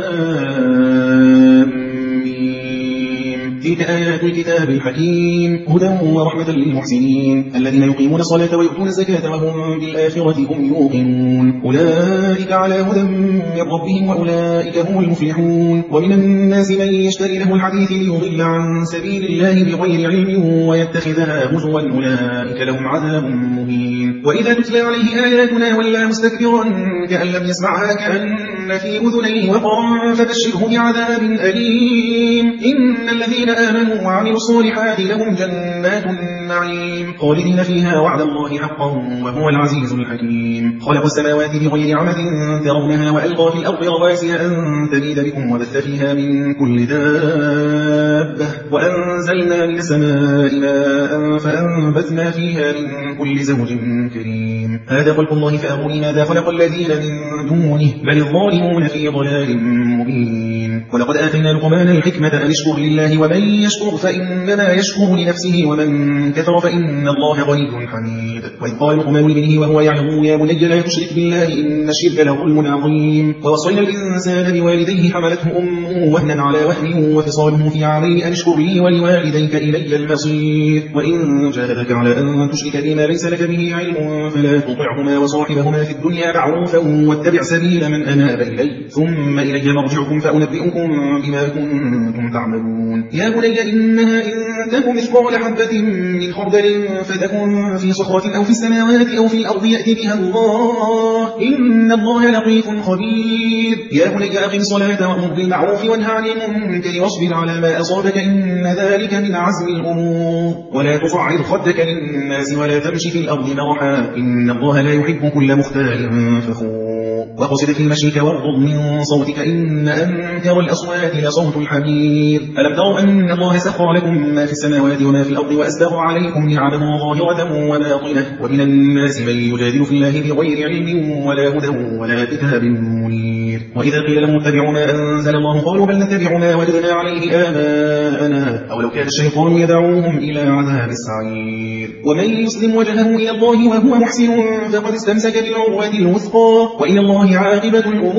A: لام ميم. تلك آيات الكتاب الحكيم هدى ورحمة للمحسنين الذين يقيمون الصلاة ويؤتون الزكاة وهم بالآخرة هم يوقنون. أولئك على هدى من ربهم وأولئك هم المفلحون. ومن الناس من يشتري له الحديث ليضل عن سبيل الله بغير علم ويتخذها هزوا أولئك لهم عذاب مهين. وإذا تتلى عليه آياتنا ولى مستكبرا كأن لم يسمعها كأن في أذنيه وقرا فبشره بعذاب أليم. إن الذين آمنوا وعملوا الصالحات لهم جنات النعيم خالدين فيها وعد الله حقا وهو العزيز الحكيم. خلق السماوات بغير عمد ترونها وألقى في الأرض رواسي أن تميد بكم وبث فيها من كل دابة وأنزلنا من السماء ماء فأنبتنا فيها من كل زوج كريم. هذا خلق الله فأروني ماذا خلق الذين من دونه بل الظالمون في ضلال مبين. ولقد آتينا لقمان الحكمة أن اشكر لله ومن يشكر فإنما يشكر لنفسه ومن كفر فإن الله غني حميد. وإذ قال لقمان لابنه وهو يعظه يا بني لا تشرك بالله إن الشرك لظلم عظيم. ووصينا الإنسان بوالديه حملته أمه وهنا على وهن وفصاله في عامين أن اشكر لي ولوالديك إلي المصير. وإن جاهدك على أن تشرك بما ليس لك به علم فلا تطعهما وصاحبهما في الدنيا معروفا واتبع سبيل من أناب إلي ثم إلي مرجعكم فأنبئكم بما كنتم تعملون. يا بني إنها إن تكن مثقال حبة من خردل فتكن في صخرة أو في السماوات أو في الأرض يأتي بها الله إن الله لطيف خبير. يا بني أقم الصلاة وأمر بالمعروف وانهى عن المنكر واصبر على ما أصابك إن ذلك من عزم الأمور. ولا تصعر خدك للناس ولا تمشي في الأرض مرحا إن الله لا يحب كل مختال فخور. وقصد في المشيك واغضض من صوتك إن أنكر الأصوات لصوت الحمير. ألم تروا أن الله سخر لكم ما في السماوات وما في الأرض وأسبغ عليكم نعمه ظاهرة وباطنة ومن الناس من يجادل في الله بغير علم ولا هدى ولا كتاب منير. وإذا قيل لهم اتبعوا ما أنزل الله قالوا بل نتبع ما وجدنا عليه آباءنا أولو كان الشيطان يدعوهم إلى عذاب السعير. ومن يسلم وجهه إلى الله وهو محسن فقد استمسك بالعروة الوثقى وإلى الله عاقبة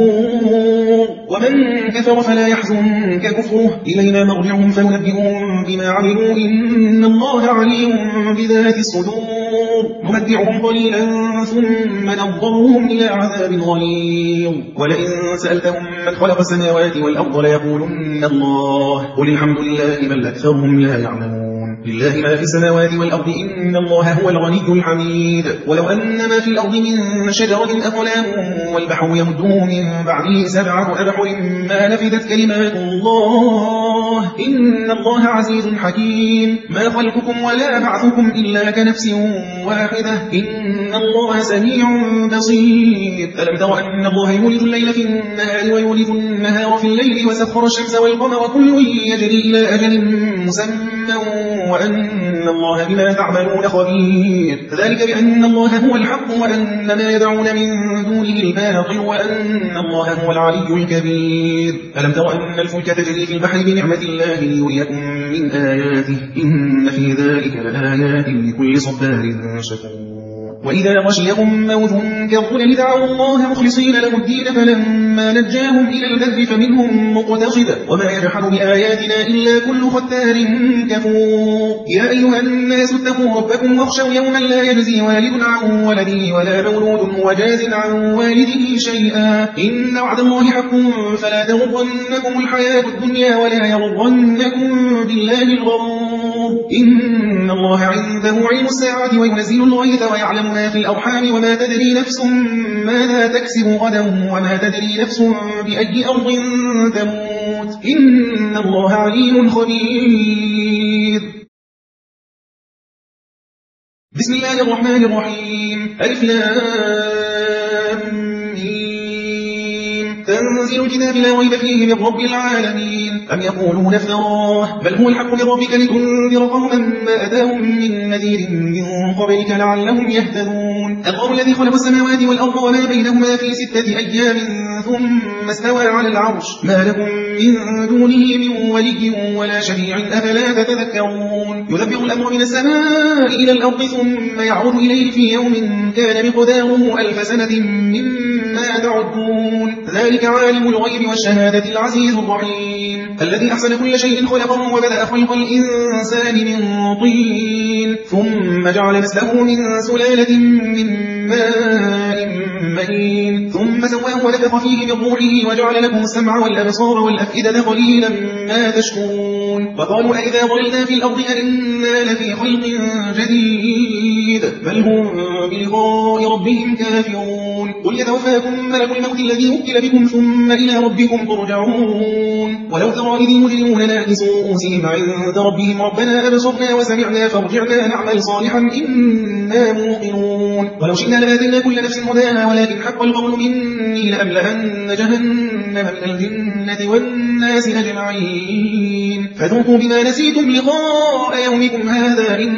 A: الأمور. ومن كفر فلا يحزنك كفره إلينا مرجعهم فننبئهم بما عملوا إن الله عليم بذات الصدور. نمتعهم قليلا ثم نضطرهم إلى عذاب غليظ. ولئن سألتهم من خلق السماوات والأرض ليقولن الله قل الحمد لله بل أكثرهم لا يعلمون. لله ما في السماوات والأرض إن الله هو الغني الحميد. ولو أن ما في الأرض من شجرة أقلام والبحر يمده من بعده سبعة أبحر ما نفدت كلمات الله إن الله عزيز حكيم. ما خلقكم ولا بعثكم إلا كنفس واحدة إن الله سميع بصير. ألم تر أن الله يولد الليل في النهار ويولد النهار في الليل وسخر الشمس والقمر كل يجري إلى أجل مسمى وأن الله بما تعملون خبير. ذلك بأن الله هو الحق وأن ما يدعون من دونه الباطل وأن الله هو العلي الكبير. ألم تر أن الفلك تجري في البحر بنعمة الله ليريكم من آياته إن في ذلك لآيات لكل صبار شكور. وإذا غشيهم موج كالظلل دعوا الله مخلصين له الدين فلما نجاهم إلى البر فمنهم مقتصد وما يجحد بآياتنا إلا كل ختار كفور. يا أيها الناس اتقوا ربكم واخشوا يوما لا يجزي والد عن ولده ولا مولود هو جاز عن والده شيئا إن وعد الله حق فلا تغرنكم الحياة الدنيا ولا يغرنكم بالله الغرور. إن الله عنده علم الساعة وينزل الغيث ويعلم ما في الأرحام وما تدري نفس ماذا تكسب غدا وما تدري نفس بأي أرض تموت إن الله عليم خبير. بسم الله الرحمن الرحيم. ألف لام تنزيل الكتاب لا ريب فيه من رب العالمين. أم يقولون افتراه بل هو الحق من ربك لتنذر قوما ما أتاهم من نذير من قبلك لعلهم يهتدون. الله الذي خلق السماوات والأرض وما بينهما في ستة أيام ثم استوى على العرش ما لكم من دونه من ولي ولا شفيع أفلا تتذكرون. يدبر الأمر من السماء إلى الأرض ثم يعود إليه في يوم كان مقداره ألف سنة مما تعدون. ذلك عالم الغيب والشهادة العزيز الرحيم الذي أحسن كل شيء خلقه وبدأ خلق الإنسان من طين ثم جعل نسله من سلالة من ماء مهين ثم سواه ونفخ فيه من روحه وجعل لكم السمع والأبصار والأفئدة قليلا ما تشكرون. وقالوا أئذا ضللنا في الأرض أئنا لفي خلق جديد بل هم بلقاء ربهم كافرون. قل يتوفاكم ملك الموت الذي وكل بكم ثم إلى ربكم ترجعون. ولو ترى إذ المجرمون ناكسوا رؤوسهم عند ربهم ربنا أبصرنا وسمعنا فارجعنا نعمل صالحا إنا موقنون. ولو شئنا لآتينا كل نفس هداها ولكن حق القول مني لأملأن جهنم من الجنة والناس أجمعين. فذوقوا بما نسيتم لقاء يومكم هذا إنا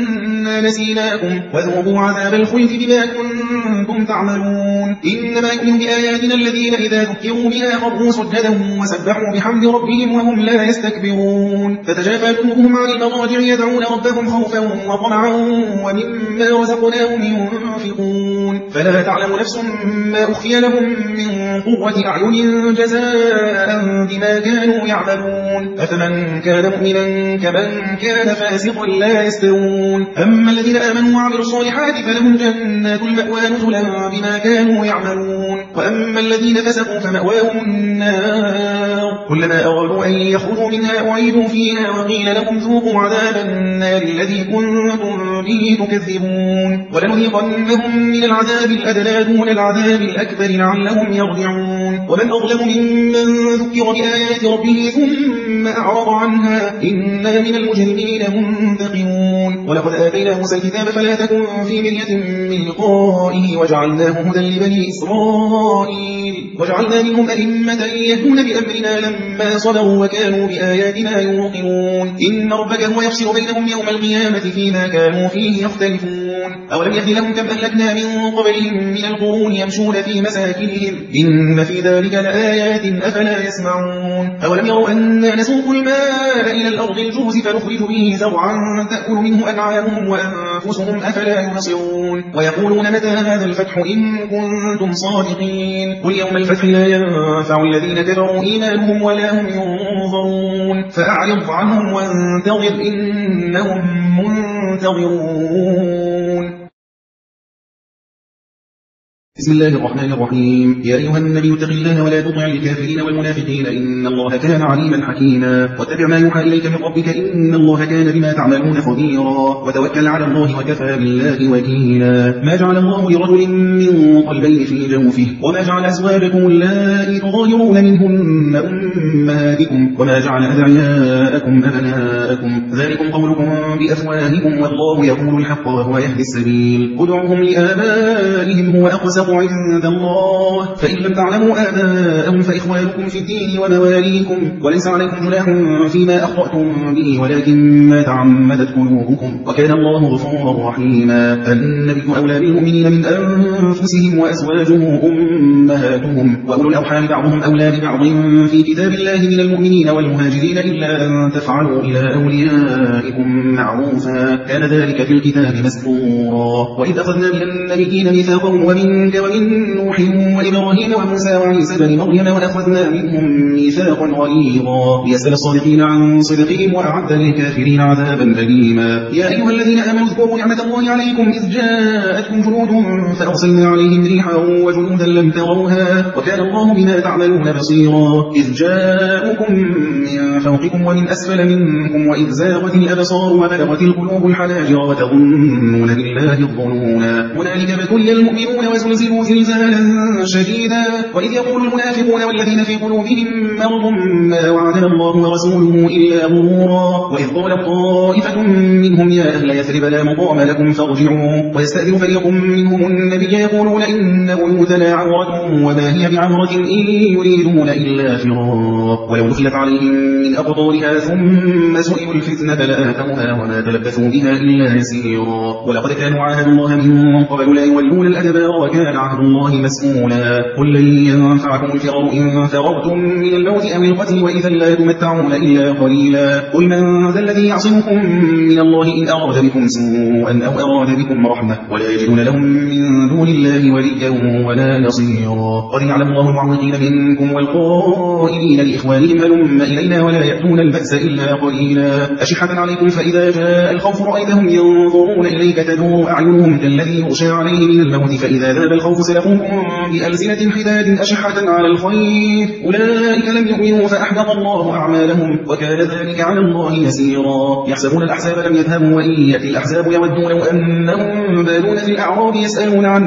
A: إنا نسيناكم وذوقوا عذاب الخلد بما كنتم تعملون إنما يؤمن بآياتنا الذين إذا ذكروا بها خروا سجدا وسبحوا بحمد ربهم وهم لا يستكبرون تتجافى جنوبهم عن المضاجع يدعون ربهم خوفا وطمعا ومما رزقناهم ينفقون فلا تعلم نفس ما أخفي لهم من قوة أعين جزاء بما كانوا يعملون أفمن كان مؤمنا كمن كان فاسقا لا يستوون أما الذين آمنوا وعملوا الصالحات فلهم جنات المأوى نزلا بما كانوا يعملون وأما الذين فسقوا فمأواهم النار كلما أرادوا أن يخرجوا منها أعيدوا فيها وقيل لهم ذوقوا عذاب النار الذي كنتم به تكذبون ولنذيقنهم من العذاب الأدنى دون العذاب الأكبر لعلهم يرجعون ومن أظلم ممن ذكر بآيات ربه ثم أعرض عنها إنا من المجرمين منتقمون ولقد آتينا موسى الكتاب فلا تكن في مرية من لقائه وجعلناه هدى لبني إسرائيل وجعلنا منهم أئمة يهدون بأمرنا لما صبروا وكانوا بآياتنا يوقنون إن ربك هو يفصل بينهم يوم القيامة فيما كانوا فيه يختلفون أولم يهد لهم كم أهلكنا من قبلهم من القرون يمشون في مساكنهم إن في ذلك لآيات أفلا يسمعون أولم يروا أنا نسوق الماء إلى الأرض الجوز فنخرج به زرعا تأكل منه أنعامهم وأنفسهم أفلا يبصرون ويقولون متى هذا الفتح إن كنتم صادقين قل يوم الفتح لا ينفع الذين كفروا إيمانهم ولا هم ينظرون فأعرض عنهم وانتظر إنهم منتظرون بسم الله الرحمن الرحيم يا أيها النبي اتق الله ولا تطع الكافرين والمنافقين إن الله كان عليما حكيما واتبع ما يوحى إليك من ربك إن الله كان بما تعملون خبيرا وتوكل على الله وكفى بالله وكيلا ما جعل الله لرجل من قلبين في جوفه وما جعل أزواجكم اللائي تظاهرون منهن أمهاتكم وما جعل أدعياءكم أبناءكم ذلكم قولكم بأفواهكم والله يقول الحق وهو يهدي السبيل ادعوهم لآبائهم هو أقسط عند الله فإن لم تعلموا آباءهم فإخوانكم في الدين ومواليكم وليس عليكم جناح فيما أخطأتم به ولكن ما تعمدت قلوبكم وكان الله غفورا رحيما النبي أولى بالمؤمنين من أنفسهم وأزواجه أمهاتهم وأولو الأرحام بعضهم أولى ببعض في كتاب الله من المؤمنين والمهاجرين إلا أن تفعلوا إلى أوليائكم معروفا كان ذلك في الكتاب مسطورا وإذ أخذنا من النبيين ميثاقهم ومنك ومن نوح وإبراهيم وموسى وعيسى بن مريم وأخذنا منهم ميثاقا غليظا ليسأل الصادقين عن صدقهم وأعد للكافرين عذابا أليما يا أيها الذين آمنوا اذكروا نعمة الله عليكم إذ جاءتكم جنود فأرسلنا عليهم ريحا وجنودا لم تروها وكان الله بما تعملون بصيرا إذ جاءوكم من فوقكم ومن أسفل منكم وإذ زاغت الأبصار وبلغت القلوب الحناجر وتظنون بالله الظنونا هنالك ابتلي المؤمنون وزلزلوا زلزالا شديدا وإذ يقول المنافقون والذين في قلوبهم مرض ما وعدنا الله ورسوله إلا غرورا وإذ قال طائفة منهم يا أهل يثرب لا مقام لكم فارجعوا ويستأذن فريق منهم النبي يقولون إن بيوتنا عورة وما هي بعورة إن يريدون إلا فرارا ولو دخلت عليهم من أقطارها ثم سئلوا الفتنة لآتوها وما تلبثوا بها إلا يسيرا ولقد كانوا عاهدوا الله من قبل لا يولون الأدبار وكان عهد الله مسؤولا قل لن ينفعكم الفرار إن فررتم من الموت أو القتل وإذا لا تمتعون إلا قليلا قل من ذا الذي يعصمكم من الله إن أراد بكم سوءا أو أراد بكم رحمة ولا يجدون لهم من دون الله وليا ولا نصيرا قد يعلم الله المعوقين منكم والقائلين لإخوانهم هلم إلينا ولا يأتون البأس إلا قليلا أشحة عليكم فإذا جاء الخوف رأيتهم ينظرون إليك تدور أعينهم كالذي يغشى عليه من الموت فإذا ذهب الخوف سلقوكم بألسنة حداد أشحة على الخير أولئك لم يؤمنوا فأحبط الله أعمالهم وكان ذلك على الله يسيرا يحسبون الأحزاب لم يذهبوا وإن يأتي الأحزاب يودوا لو أنهم بادون في الأعراب يسألون عن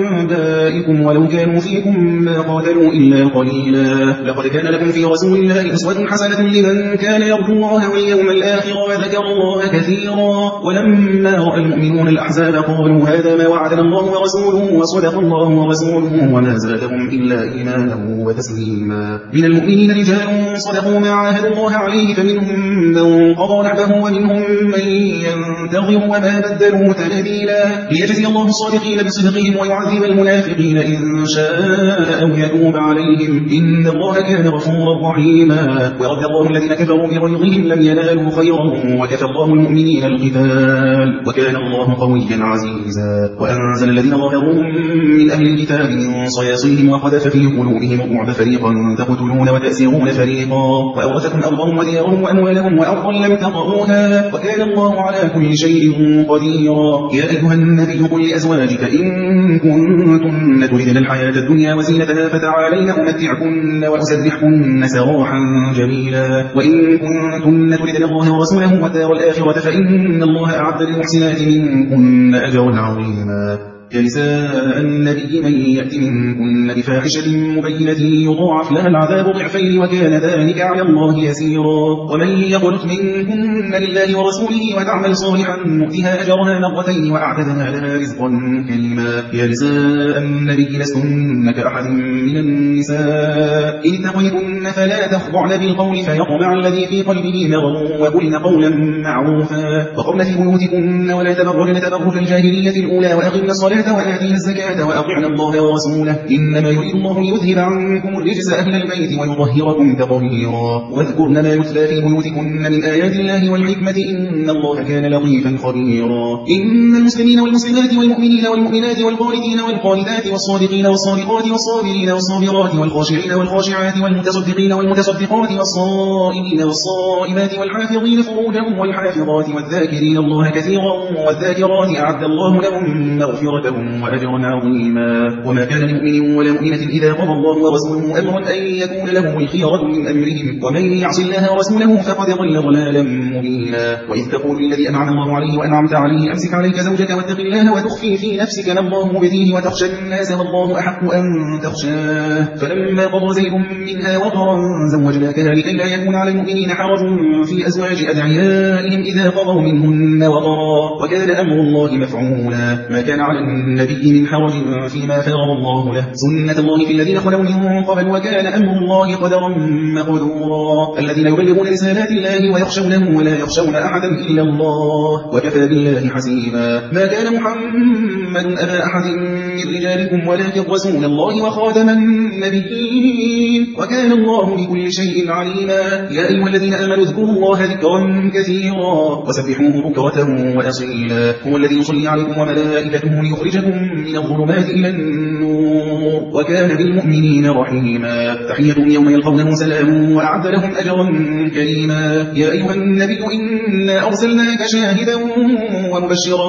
A: أنبائكم ولو كانوا فيكم ما قاتلوا إلا قليلا لقد كان لكم في رسول الله أسوة حسنة لمن كان يرجو الله واليوم الآخر وذكر الله كثيرا ولما رأى المؤمنون الأحزاب قالوا هذا ما وعدنا الله ورسوله وصدق الله الله ورسوله وما زادهم إلا إيمانا وتسليما. من المؤمنين رجال صدقوا ما عاهدوا الله عليه فمنهم من قضى نحبه ومنهم من ينتظر وما بدلوا تبديلا ليجزي الله الصادقين بصدقهم ويعذب المنافقين إن شاء أو يتوب عليهم إن الله كان غفورا رحيما. ورد الله الذين كفروا بغيظهم لم ينالوا خيرا وكفى الله المؤمنين القتال وكان الله قويا عزيزا. وأنزل الذين ظاهروهم من أهل الكتاب من صياصيهم وقذف في قلوبهم الرعب فريقا تقتلون وتأسرون فريقا وأورثكم أرضهم وديارهم وأموالهم وأرضا لم تطئوها وكان الله على كل شيء قديرا. يا أيها النبي قل لأزواجك إن كنتن تردن الحياة الدنيا وزينتها فتعالين أمتعكن وأسرحكن سراحا جميلا. وإن كنتن تردن الله ورسوله والدار الآخرة فإن الله أعد للمحسنات منكن أجرا عظيما. يا نساء النبي من يأت منكن بفاحشة مبينة يضاعف لها العذاب ضعفين وكان ذلك على الله يسيرا. ومن يقنت منكن لله ورسوله وتعمل صالحا نؤتها أجرها مرتين وأعتدنا لها رزقا كريما. يا نساء النبي لستن كأحد من النساء إن اتقيتن فلا تخضعن بالقول فيطمع الذي في قلبه مرض وقلن قولا معروفا وقرن في بيوتكن ولا تبرجن تبرج الجاهلية الأولى وأقمن الصلاة وآتينا الزكاة وأطعنا الله ورسوله إنما يريد الله ليذهب عنكم الرجس أهل البيت ويطهركم تطهيرا. واذكرن ما يتلى في بيوتكن من آيات الله والحكمة إن الله كان لطيفا خبيرا. إن المسلمين والمسلمات والمؤمنين والمؤمنات والقانتين والقانتات والصادقين والصادقات والصابرين والصابرات والخاشعين والخاشعات والمتصدقين والمتصدقات والصائمين والصائمات والحافظين فروجهم والحافظات والذاكرين الله كثيرا والذاكرات أعد الله لهم مغفرة وأجرا عظيما. وما كان لمؤمن ولا مؤمنة إذا قضى الله ورسوله أمرا أن يكون لهم الخيرة من أمرهم ومن يعص الله ورسوله فقد ضل ضلالا مبينا. وإذ تقول للذي أنعم الله عليه وأنعمت عليه أمسك عليك زوجك واتق الله وتخفي في نفسك ما الله مبديه وتخشى الناس والله أحق أن تخشاه فلما قضى زيد منها وطرا زوجناكها لكي لا يكون على المؤمنين حرج في أزواج أدعيائهم إذا قضوا منهن وطرا وكان أمر الله مفعولا. ما كان على النبي من حرج فيما فرض الله له سنة الله في الذين خلوا من قبل وكان أمر الله قدرا مقدورا. الذين يبلغون رسالات الله ويخشونه ولا يخشون أحدا إلا الله وكفى بالله حسيبا. ما كان محمد أبا أحد من رجالكم ولكن رسول الله وخاتم النبيين وكان الله بكل شيء عليما. يا أيها الذين آمنوا اذكروا الله ذكرا كثيرا وسبحوه بكرة وأصيلا. هو الذي يصلي عليكم وملائكته ليخرجكم من الظلمات إلى النور وكان بالمؤمنين رحيما. تحيتهم يوم يلقونه سلام وأعد لهم أجرا كريما. يا أيها النبي إنا أرسلناك شاهدا ومبشرا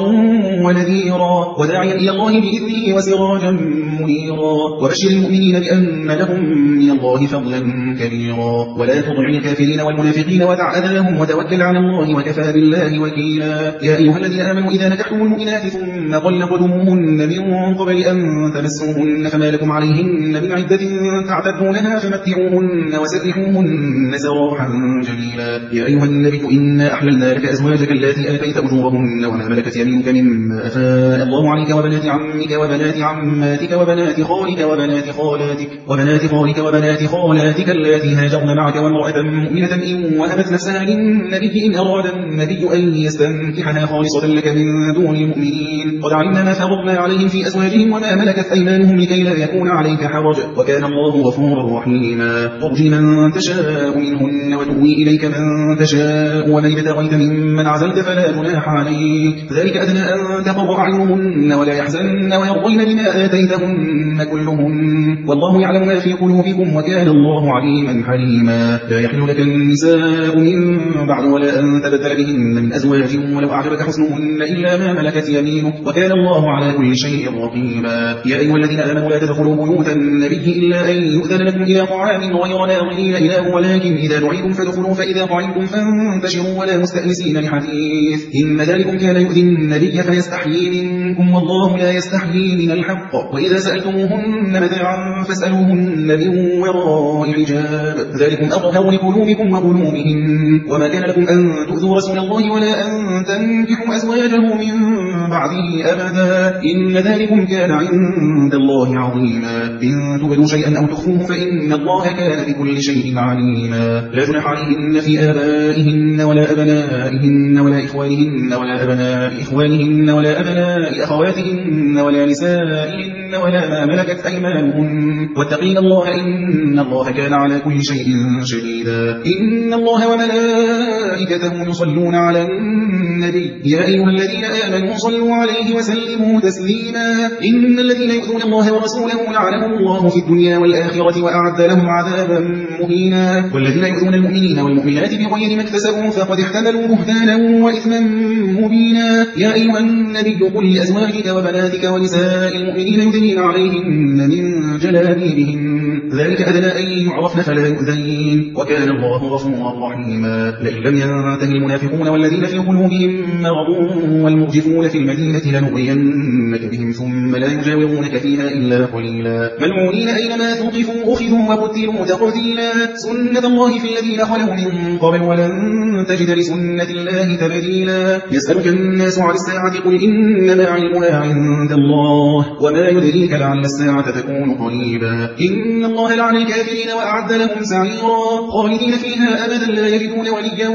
A: ونذيرا وداعيا إلى الله بإذنه وسراجا منيرا. وبشر المؤمنين بأن لهم من الله فضلا كبيرا. ولا تطع الكافرين والمنافقين ودع أذاهم وتوكل على الله وكفى بالله وكيلا. يا أيها الذين آمنوا إذا نكحتم المؤمنات ثم طلقتموهن من قبل أن تمسوهن فما لكم عليهن من عدة تعتدونها فمتعوهن وسرحوهن سراحا جميلا. يا أيها النبي إنا أحللنا لك أزواجك التي آتيت أجورهن وما ملكت يمينك مما أفاء الله عليك وبنات عمك وبنات عماتك وبنات خالك وبنات خالاتك وبنات خالك وبنات خالاتك اللاتي هاجرن معك وامرأة مؤمنة إن وهبت نفسها للنبي إن أراد النبي أن يستنكحها خالصة لك من دون المؤمنين قد علمنا ما فرضنا عليهم في أزواجهم وما ملكت أيمانهم لكي لا يكون عليك حرج وكان الله غفورا رحيما. ترجي من تشاء منهن وتؤوي إليك من تشاء ومن ابتغيت ممن عزلت فلا جناح عليك ذلك أدنى أن تقر أعينهن ولا يحزن ويرضين بما آتيتهن كلهن والله يعلم ما في قلوبكم وكان الله عليما حليما. لا يحل لك النساء من بعد ولا أن تبدل بهن من أزواج ولو أعجبك حسنهن إلا ما ملكت يمينك وكان الله على كل شيء رقيبا. يا أيها الذين آمنوا لا تدخلوا بيوت النبي إلا أن يؤذن لكم إلى طعام غير ناظرين إله ولكن إذا دعيتم فادخلوا فإذا طعمتم فانتشروا ولا مستأنسين لحديث إن ذلكم كان يؤذي النبي فيستحيي منكم والله لا يستحيي من الحق وإذا سألتموهن متاعا فاسألوهن من وراء حجاب ذلكم أطهر لقلوبكم وقلوبهم. وما كان لكم أن تؤذوا رسول الله ولا أن تنكحوا أزواجه من بعده أبدا إن ذلكم كان عند الله عظيما إن تبدوا شيئا أو تخفوه فإن الله كان بكل شيء عليما لا جناح عليهن في آبائهن ولا أبنائهن ولا إخوانهن ولا أبناء إخوانهن ولا أبناء أخواتهن ولا نسائهن ولا ما ملكت أيمانهن واتقين الله إن الله كان على كل شيء شديدا إن الله وملائكته يصلون على النبي يا أيها الذين آمنوا صلوا عليه وسلموا تسليما إن الذين يؤذون الله ورسوله لعنهم الله في الدنيا والآخرة وأعد لهم عذابا مهينا والذين يؤذون المؤمنين والمؤمنات بغير ما اكتسبوا فقد احتملوا بهتانا وإثما مبينا يا أيها النبي قل لأزواجك وبناتك ونساء المؤمنين يدنين عليهن من جلابيبهن ذلك أدنى أن يعرفن فلا يؤذين وكان الله غفورا رحيما لئن لم ينته المنافقون والذين في قلوبهم مرض والمرجفون في المدينة لنغرينك بهم ثم لا يجاورونك فيها إلا قليلا ملعونين أينما ثقفوا أخذوا وقتلوا تقتيلا سنة الله في الذين خلوا من قبل ولن تجد لسنة الله تبديلا يسألك الناس عن الساعة قل إنما علمها عند الله وما يدريك لعل الساعة تكون قريبا إن الله لعن الكافرين وأعد لهم سعيرا خالدين فيها أبدا لا يجدون وليا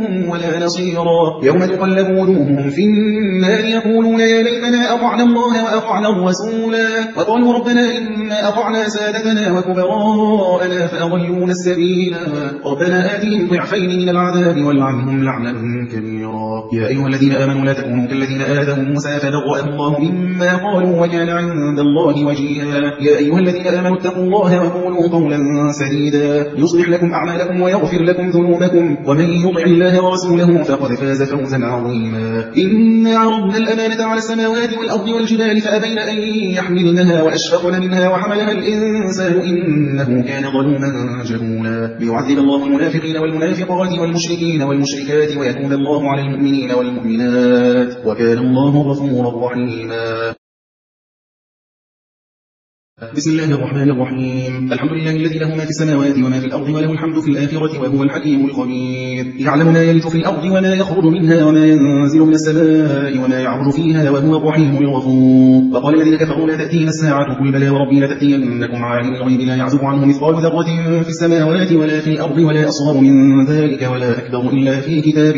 A: ولا نصيرا يوم تقلب وجوههم في النار يقولون يا ليتنا أطعنا الله وأطعنا الرسولا وقالوا ربنا إنا أطعنا سادتنا وكبراءنا فأضلونا السبيلا ربنا آتهم ضعفين من العذاب والعنهم لعنا كبيرا يا أيها الذين آمنوا لا تكونوا كالذين آذوا موسى فبرأه الله مما قالوا وكان عند الله وجيها يا أيها الذين آمنوا اتقوا الله وقولوا قولا سديدا يصلح لكم أعمالكم ويغفر لكم ذنوبكم ومن يطع الله ورسوله فقد فاز فوزا عظيما إنا عرضنا الأمانة على السماوات والأرض والجبال فأبين أن يحملنها وأشفقن منها وحملها الإنسان إنه كان ظلوما جهولا ليعذب الله المنافقين والمنافقات والمشركين والمشركات ويتوب الله على المؤمنين والمؤمنات وكان الله غفورا رحيما بسم الله الرحمن الرحيم الحمد لله الذي له ما في السماوات وما في الأرض وله الحمد في الآخرة وهو الحكيم الخبير يعلم ما يلج في الأرض وما يخرج منها وما ينزل من السماء وما يعرض فيها وهو الرحيم الغفور وقال الذين كفروا لا تأتينا الساعة قل بلى وربي لتأتينكم عالم الغيب لا يعزب عنه مثقال ذرة في السماوات ولا في الأرض ولا أصغر من ذلك ولا أكبر إلا في كتاب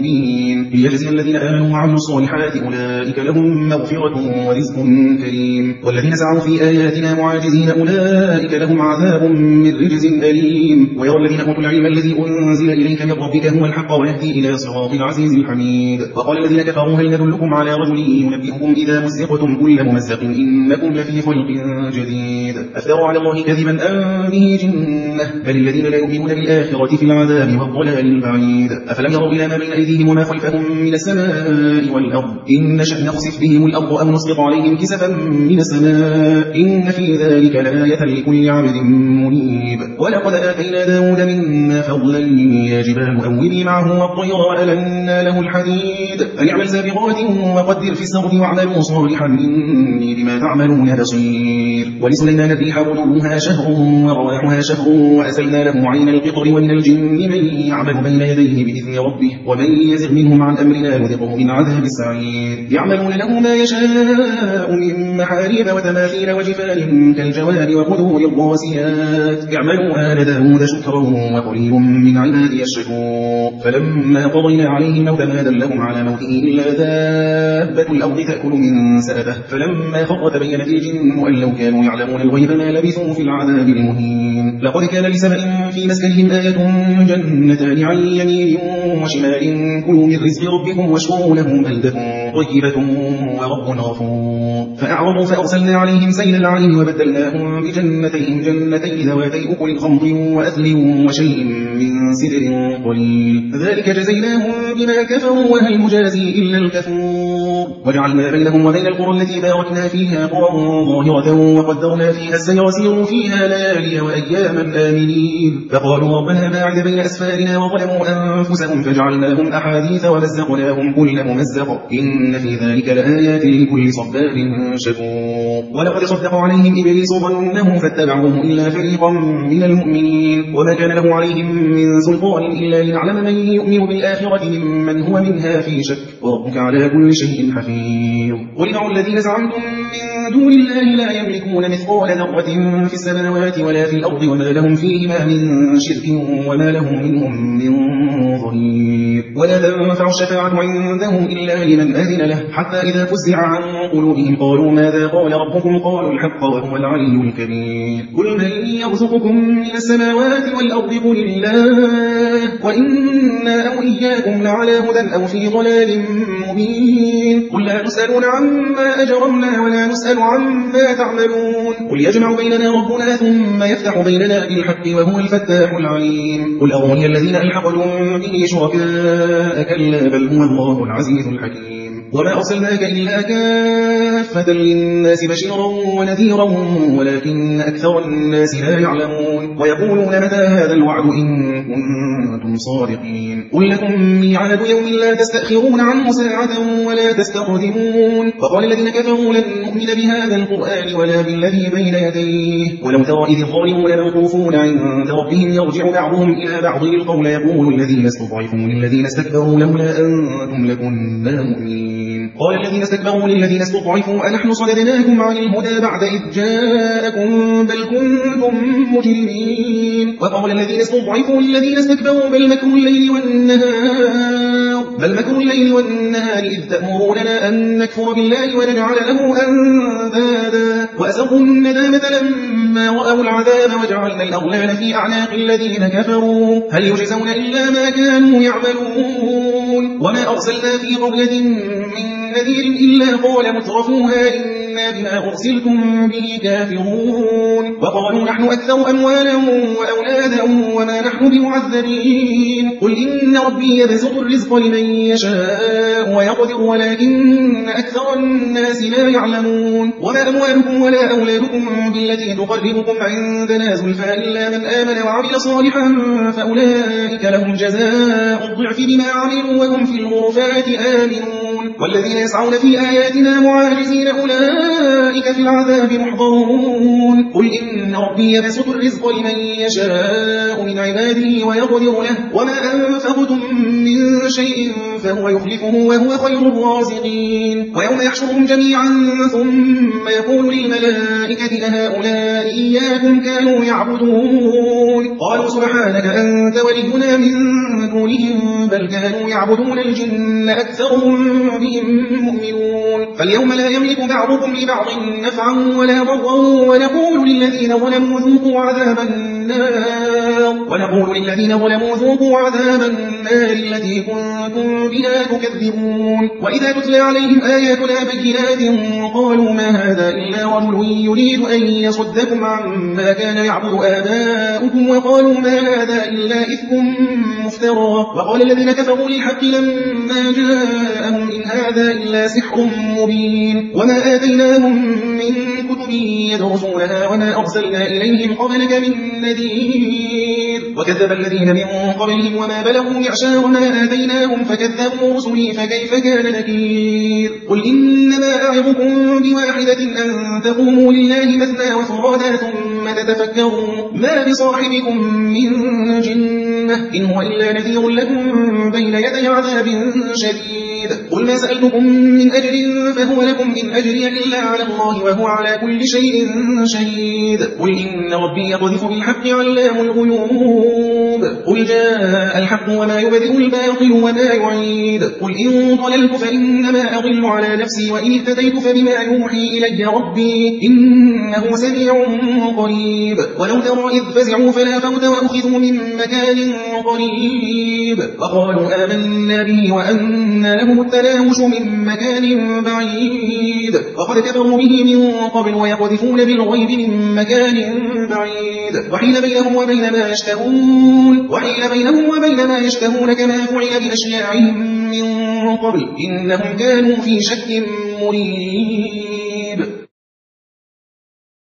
A: مبين ليجزي الذين آمنوا وعملوا الصالحات أولئك لهم مغفرة ورزق كريم والذين سعوا في آيات معاجزين أولئك لهم عذاب من رجز أليم ويرى الذين أوتوا العلم الذي أنزل إليك من ربك هو الحق ويهدي إلى صراط العزيز الحميد وقال الذين كفروا هل ندلكم على رجل ينبئكم إذا مزقتم كل ممزق إنكم لفي خلق جديد أفتروا على الله كذبا أم به جنة بل الذين لا يؤمنون بالآخرة في العذاب والضلال البعيد أفلم يروا إلى ما بين أيديهم وما خلفهم من السماء والأرض إن نشأ نخسف بهم الأرض أو نسقط عليهم كسفا من السماء إن في ذلك لآية لكل عبد منيب ولقد آتينا داود منا فضلا يا جبال أوبي معه والطير وألنا له الحديد أن اعمل سابغات وقدر في السرد واعملوا صالحا إني بما تعملون بصير ولسليمان الريح غدوها شهر ورواحها شهر وأسلنا له عين القطر ومن الجن من يعمل بين يديه بإذن ربه ومن يزغ منهم عن أمرنا نذقه من عذاب السعير يعملون له ما يشاء من محاريب وتماثيل وجفان كالجواب وقدور الراسيات اعملوا آل داود شكرا وقليل من عبادي الشكور فلما قضينا عليه الموت ما دلهم على موته إلا دابة الأرض تأكل من سأته فلما خر تبينت الجن أن لو كانوا يعلمون الغيب ما لبثوا في العذاب المهين لقد كان لسبأ في مسكنهم آية جنتان عن يمين وشمال كلوا من رزق ربكم واشكروا له بلدة طيبة ورب غفور فأعرضوا فأرسلنا عليهم سيل العلم وبدلناهم بجنتين جنتين ذواتي أكل خمط وأثل وشيء من سدر قليل ذلك جزيناهم بما كفروا وهل مجازي إلا الكفور وجعلنا بينهم وبين القرى التي باركنا فيها قرى ظاهرة وقدرنا فيها السير سيروا فيها ليالي وأياما آمنين فقالوا ربنا باعد بين أسفارنا وظلموا أنفسهم فجعلناهم أحاديث ومزقناهم كل ممزق إن في ذلك لآيات لكل صبار شكور ولقد صدق عليهم إبليس ظنه فاتبعوه إلا فريقا من المؤمنين وما كان له عليهم من سلطان إلا لنعلم من يؤمن بالآخرة ممن هو منها في شك وربك على كل شيء شيء حفيظ. قل ادعوا الذين زعمتم من دون الله لا يملكون مثقال ذرة في السماوات ولا في الأرض وما لهم فيهما من شرك وما لهم منهم من ظهير. ولا تنفع الشفاعة عندهم إلا لمن أذن له حتى إذا فزع عن قلوبهم قالوا ماذا قال ربكم قالوا الحق وهو العلي الكبير. قل من يرزقكم من السماوات والأرض قل الله وإنا أو إياكم لعلى هدى أو في ضلال مبين. قل لا تسألون عما أجرمنا ولا نسأل عما تعملون. قل يجمع بيننا ربنا ثم يفتح بيننا بالحق وهو الفتاح العليم. قل أروني الذين ألحقتم به شركاء كلا بل هو الله العزيز الحكيم. وما أرسلناك إلا كافة للناس بشيرا ونذيرا ولكن أكثر الناس لا يعلمون. ويقولون متى هذا الوعد إن كنتم صادقين. قل لكم ميعاد يوم لا تستأخرون عنه ساعة ولا تستقدمون. وقال الذين كفروا لن نؤمن بهذا القرآن ولا بالذي بين يديه ولو ترى إذ الظالمون موقوفون عند ربهم يرجع بعضهم إلى بعض القول يقول الذين استضعفوا للذين استكبروا لولا أنتم لكنا مؤمنين. قال الذين استكبروا للذين استضعفوا أنحن صددناكم عن الهدى بعد إذ جاءكم بل كنتم مجرمين. وقال الذين استضعفوا للذين استكبروا بل مكر الليل والنهار بل مكر الليل والنهار إذ تأمروننا أن نكفر بالله ونجعل له أندادا وأسروا الندامة لما رأوا العذاب وجعلنا الأغلال في أعناق الذين كفروا هل يجزون إلا ما كانوا يعملون. وما أرسلنا في قرية من نذير إلا قال مترفوها إنا بما أرسلتم به كافرون. وقالوا نحن أكثر أموالا وأولادا وما نحن بمعذبين. قل إن ربي يبسط الرزق لمن يشاء ويقدر ولكن أكثر الناس لا يعلمون. وما أموالكم ولا أولادكم بالتي تقربكم عندنا زلفى إلا من آمن وعمل صالحا فأولئك لهم جزاء الضعف بما عملوا وهم في الغرفات آمنون. والذين يسعون في آياتنا معاجزين أولئك في العذاب محضرون. قل إن ربي يبسط الرزق لمن يشاء من عباده ويقدر له وما أنفقتم من شيء فهو يخلفه وهو خير الرازقين. ويوم يحشرهم جميعا ثم يقول للملائكة أهؤلاء إياكم كانوا يعبدون قالوا سبحانك أنت ولينا من دونهم بل كانوا يعبدون الجن أكثرهم بهم مؤمنون. فاليوم لا يملك بعضكم لبعض نفعا ولا ضرا ونقول للذين ظلموا ذوقوا عذاب النار ونقول للذين ظلموا ذوقوا عذاب النار التي كنتم بها تكذبون. وإذا تتلى عليهم آياتنا بينات قالوا ما هذا إلا رجل يريد أن يصدكم عما كان يعبد آباؤكم وقالوا ما هذا إلا إفك مفترى. وقال الذين كفروا للحق لما جاءهم إن هذا إلا سحر مبين. وما آتيناهم من كتب يدرسونها وما أرسلنا إليهم قبلك من نذير. وكذب الذين من قبلهم وما بلغوا معشار ما آتيناهم فكذبوا رسلي فكيف كان نكير. قل إنما أعظكم بواحدة أن تقوموا لله مثنى وفرادا ثم تتفكروا ما بصاحبكم من جنة إن هو إلا نذير لكم بين يدي عذاب شديد. قل ما سألتكم من أجر فهو لكم إن أجري إلا على الله وهو على كل شيء شهيد. قل إن ربي يقذف بالحق علام الغيوب. قل جاء الحق وما يبدئ الباطل وما يعيد. قل إن ضللت فإنما أضل على نفسي وإن اهتديت فبما يوحي إلي ربي إنه سميع قريب. ولو ترى إذ فزعوا فلا فوت وأخذوا من مكان قريب وقالوا آمنا به وأنا لهم التناوش من مكان بعيد وقد كفروا به من قبل ويقذفون بالغيب من مكان بعيد وحيل بينهم وبين ما يشتهون وحيل بينهم وبين ما يشتهون كما فعل بأشياعهم من قبل إنهم كانوا في شك مريب.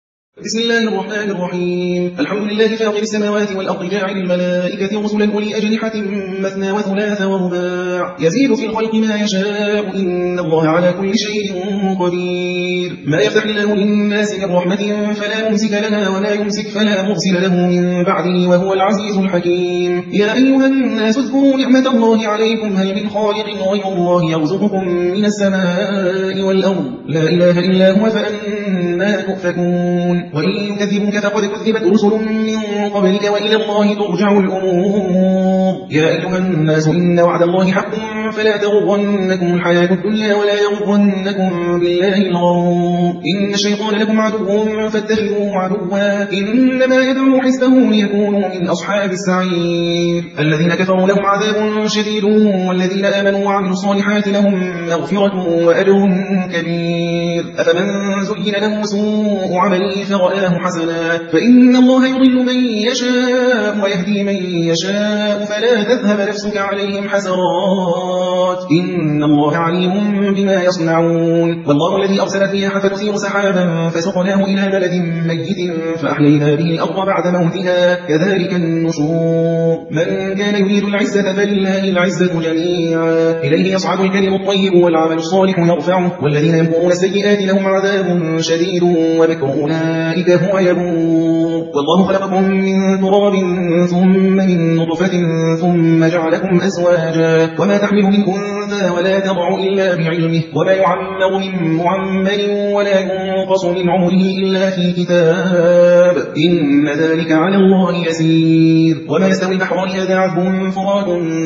A: بسم الله الرحمن الرحيم الحمد لله فاطر السماوات والأرض جاعل الملائكة رسلا أولي أجنحة مثنى وثلاث ورباع يزيد في الخلق ما يشاء إن الله على كل شيء قدير ما يفتح الله للناس من رحمة فلا ممسك لها ولا يمسك فلا مرسل له من بعده وهو العزيز الحكيم يا أيها الناس اذكروا نعمة الله عليكم هل من خالق غير الله يرزقكم من السماء والأرض لا إله إلا هو فأنا تؤفكون وإن يكذبوك فقد كذبت رسل من قبلك وإلى الله ترجع الأمور يا أيها الناس إن وعد الله حق فلا تغرنكم الحياة الدنيا ولا يغرنكم بالله الغرور إن الشيطان لكم عدو فاتخذوه عدوا إنما يدعو حزبه ليكونوا من أصحاب السعير الذين كفروا لهم عذاب شديد والذين آمنوا وعملوا الصالحات لهم مغفرة وأجر كبير أفمن زين له سوء عمله فرآه حسنا فإن الله يضل من يشاء ويهدي من يشاء فلا تذهب نفسك عليهم حسرات إن الله عليم بما يصنعون والله الذي أرسل الرياح فتثير سحابا فسقناه إلى بلد ميت فأحيينا به الأرض بعد موتها كذلك النشور من كان يريد العزة فلله العزة جميعا إليه يصعد الكلم الطيب والعمل الصالح يرفعه والذين يمكرون السيئات لهم عذاب شديد ومكر أولئك هو يبور والله خلقكم من تراب ثم من نطفة ثم جعلكم أزواجا وما تحمل من أنثى ولا تضع إلا بعلمه وما يعمر من معمر ولا ينقص من عمره إلا في كتاب إن ذلك على الله يسير وما يستوي البحران هذا عذب فرات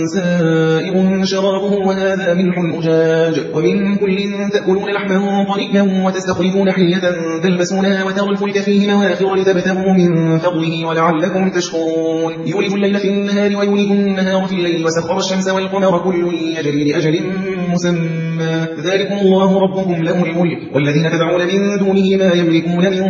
A: سائغ شرابه وهذا ملح أجاج ومن كل تأكلون لحما طريا وتستخرجون حلية تلبسونها وترى الفلك فيه مواخر لتبتغوا من فضله ولعلكم تشكرون يولد الليل في النهار ويولد النهار في الليل وسخر الشمس والقمر كل يجري لأجل مسمى ذلكم الله ربكم له الملك والذين تدعون من دونه ما يملكون من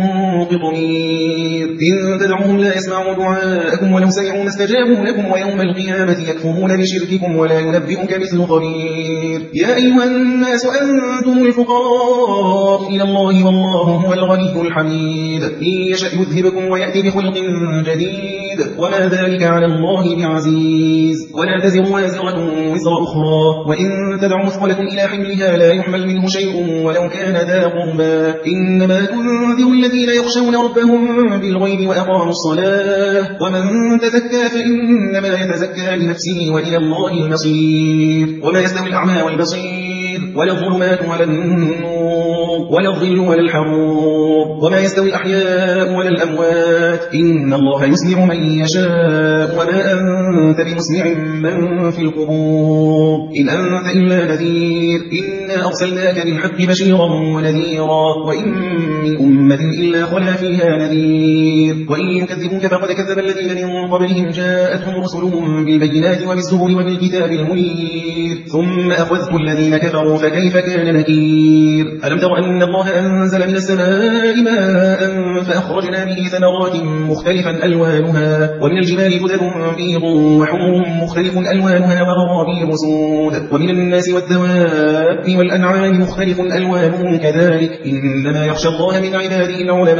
A: قطمير إن تدعوهم لا يسمعوا دعاءكم ولو سمعوا ما استجابوا لكم ويوم القيامة يكفرون بشرككم ولا ينبئك مثل خبير يا أيها الناس أنتم الفقراء إلى الله والله هو الغني الحميد إن يشأ يذهبكم ويأتي بخلق جديد وما ذلك على الله بعزيز ولا تزر وازرة وزر أخرى وإن تدع مثقلة إلى حملها لا يحمل منه شيء ولو كان ذا قربى إنما تنذر الذين يخشون ربهم بالغيب وأقاموا الصلاة ومن تزكى فإنما يتزكى لنفسه وإلى الله المصير وما يستوي الأعمى والبصير ولا الظلمات ولا النور ولا الظل ولا الحرور وما يستوي الأحياء ولا الأموات إن الله يسمع من يشاء وما أنت بمسمع من في القبور إن أنت إلا نذير إنا أرسلناك بالحق بشيرا ونذيرا وإن من أمة إلا خلا فيها نذير وإن يكذبوك فقد كذب الذين من قبلهم جاءتهم رسلهم بالبينات وبالزبر وبالكتاب المنير ثم أخذت الذين كفروا فكيف كان نكير ألم تر أن الله أنزل من السماء ماء فأخرجنا به ثمرات مختلفا ألوانها ومن الجبال جدد بيض وحمر مختلف ألوانها وغرابيب سود ومن الناس والدواب والأنعام مختلف ألوانهم كذلك إنما يخشى الله من عباده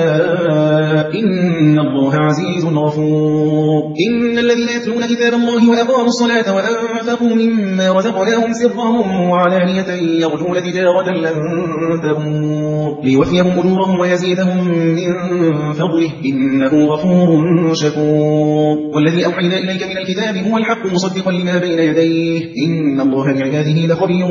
A: العلماء إن الله عزيز غفور إن الذين يتلون كتاب الله وأقاموا الصلاة وأنفقوا مما رزقناهم سرا وعلانية يرجون تجارة لن تبور ليوفيهم أجورهم ويزيدهم من فضله إنه غفور شكور والذي أوحينا إليك من الكتاب هو الحق مصدقا لما بين يديه إن الله بعباده لخبير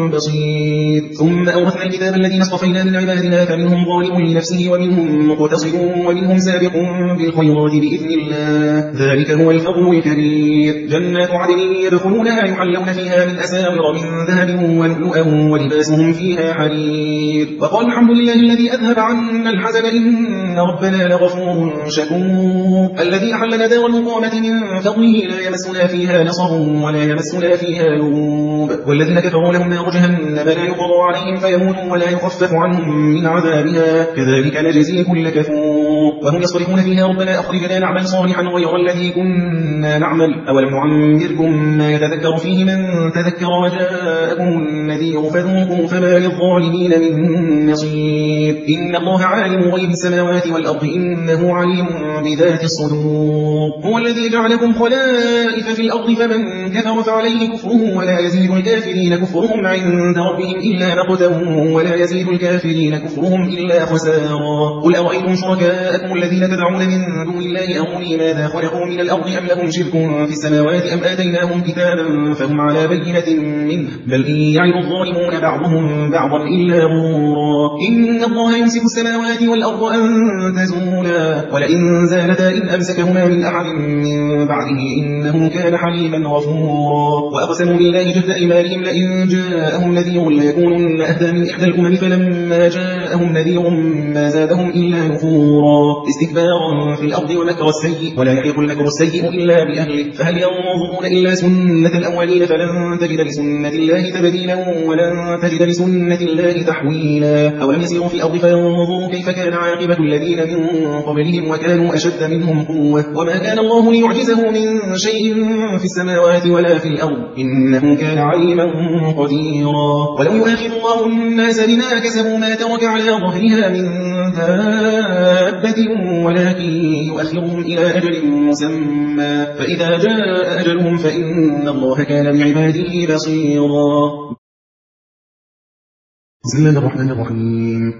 A: بصير ثم أورثنا الكتاب الذين اصطفينا من عبادنا فمنهم ظالم لنفسه ومنهم مقتصد ومنهم سابق بالخيرات بإذن الله ذلك هو الفضل الكبير جنات عدن يدخلونها يحلون فيها من أساور من ذهب ولؤلؤا ولباسهم فيها حرير وقال الحمد لله الذي أذهب عنا الحزن إن ربنا لغفور شكور الذي أحلنا دار المقامة من فضله لا يمسنا فيها نصر ولا يمسنا فيها لغوب والذين كفروا لهم نار جهنم لا يقضى عليهم فيموتوا ولا يخفف عنهم من عذابها كذلك نجزي كل كفور وهم يصطرخون فيها ربنا أخرجنا نعمل صالحا غير الذي كنا نعمل أولم نعمركم ما يتذكر فيه من تذكر وجاءكم النذير فذوقوا فما للظالمين من نصير إن الله عالم غيب السماوات والأرض إنه عليم بذات الصدور هو الذي جعلكم خلائف في الأرض فمن كفر فعليه كفره ولا يزيد الكافرين كفرهم عند ربهم إلا مقتا ولا يزيد الكافرين كفرهم إلا خسارا قل أرأيتم شركاءكم الذين تدعون من دون الله أروني ماذا خلقوا من الأرض أم لهم شرك في السماوات أم آتيناهم كتابا فهم على بينة منه بل إن يعد الظالمون بعضهم بعضا إلا غرورا إن الله يمسك السماوات والأرض أن تزولا ولئن زالتا إن أمسكهما من أحد من بعده إنه كان حليما غفورا وأقسموا بالله جهد أيمانهم لئن جاءهم نذير ليكونن أهدى من إحدى الأمم فلما جاءهم نذير ما زادهم إلا نفورا استكبارا في الأرض ومكر السيء ولا يحيق المكر السيء إلا بأهله فهل ينظرون إلا سنة الأولين فلن تجد لسنة الله تبديلا ولن تجد لسنة الله تحويلا أولم يسيروا في الأرض فينظروا كيف كان عاقبة الذين من قبلهم وكانوا أشد منهم قوة وما كان الله ليعجزه من شيء في السماوات ولا في الأرض إنه كان عليما قديرا ولو يؤاخذ الله الناس بما كسبوا ما ترك على ظهرها من دابة ولكن يؤخرهم إلى أجل مسمى فإذا جاء أجلهم فإن الله كان بعباده بصيرا بسم الله الرحمن الرحيم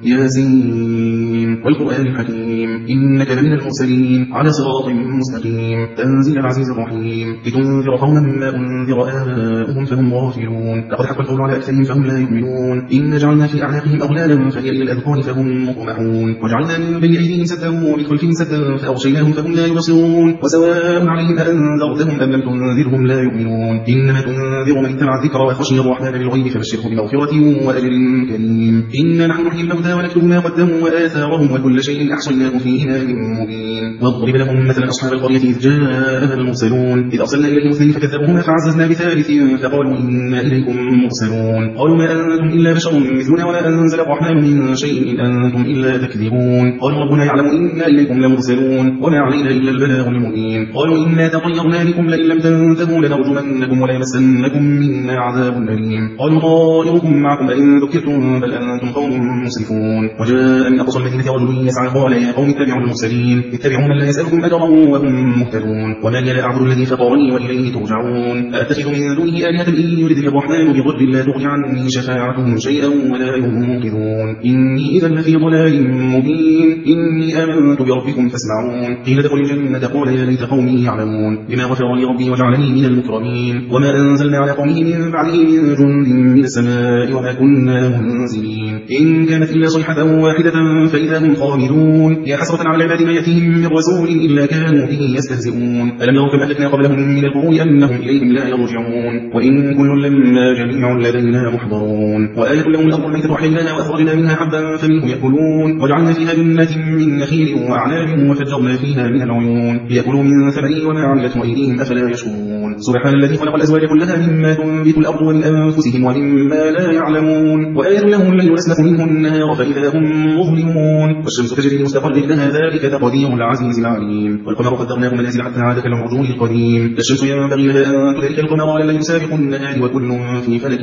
A: ياسين والقرآن الحكيم إنك لمن المرسلين على صراط مستقيم تنزيل العزيز الرحيم لتنذر قوما ما أنذر آباؤهم فهم غافلون لقد حق القول على أكثرهم فهم لا يؤمنون إن جعلنا في أعناقهم أغلالا فهي إلى الأذقان فهم مقمحون وجعلنا من بين أيديهم سدا ومن خلفهم سدا فأغشيناهم فهم لا يبصرون وسواء عليهم أأنذرتهم أم لم تنذرهم لا يؤمنون إنما تنذر من اتبع الذكر وخشي الرحمن بالغيب فبشره بمغفرة وأجر كريم إنا نحن نحيي الموتى ونكتب ما قدموا وآثارهم وكل شيء أحصيناه في إمام مبين واضرب لهم مثلا أصحاب القرية إذ جاءها المرسلون إذ أرسلنا إليهم اثنين فكذبوهما فعززنا بثالث فقالوا إنا إليكم مرسلون قالوا ما أنتم إلا بشر مثلنا ولا أنزل الرحمن من شيء إن أنتم إلا تكذبون قالوا ربنا يعلم إنا إليكم لمرسلون وما علينا إلا البلاغ المبين قالوا إنا تطيرنا بكم لئن لم تنتهوا لنرجمنكم ولا يمسنكم منا عذاب أليم قالوا طائركم معكم لئن ذكرتم بل أنتم قوم مسرفون وجاء من أقصى المدينة رجل يسعى قال يا قوم اتبعوا المرسلين اتبعوا من لا يسألكم أجرا وهم مهتدون وما لي لا أعبد الذي فطرني وإليه ترجعون أأتخذ من دونه آلهة إن يردني الرحمن بضر لا تغني عني شفاعتهم شيئا ولا ينقذون إني إذا لفي ضلال مبين إني آمنت بربكم فاسمعون قيل ادخل الجنة قال يا ليت قومي يعلمون بما غفر لي ربي وجعلني من المكرمين وما أنزلنا على قومه من بعده من جند من السماء وما كنا منزلين إن كانت إلا صيحة واحدة فإذا هم خامدون يا حسرة على العباد ما يأتيهم من رسول إلا كانوا به يستهزئون ألم يروا كم أهلكنا قبلهم من القرون أنهم إليهم لا يرجعون وإن كل لما جميع لدينا محضرون وآية لهم الأرض الميتة وحيناها وأخرجنا منها حبا فمنه يأكلون وجعلنا فيها جنات من نخيل وأعناب وفجرنا فيها من العيون ليأكلوا من ثمره وما عملت أيديهم أفلا يشكرون سبحان الذي خلق الأزواج كلها مما تنبت الأرض ومن أنفسهم ومما لا يعلمون وآية لهم الليل يسلك منه النهار فإذا هم مظلمون والشمس تجري لمستقر لها ذلك تقدير العزيز العليم والقمر قدرناه منازل حتى عاد كالعرجون القديم الشمس ينبغي لها أن تدرك القمر ولا يسابق النهار وكل في فلك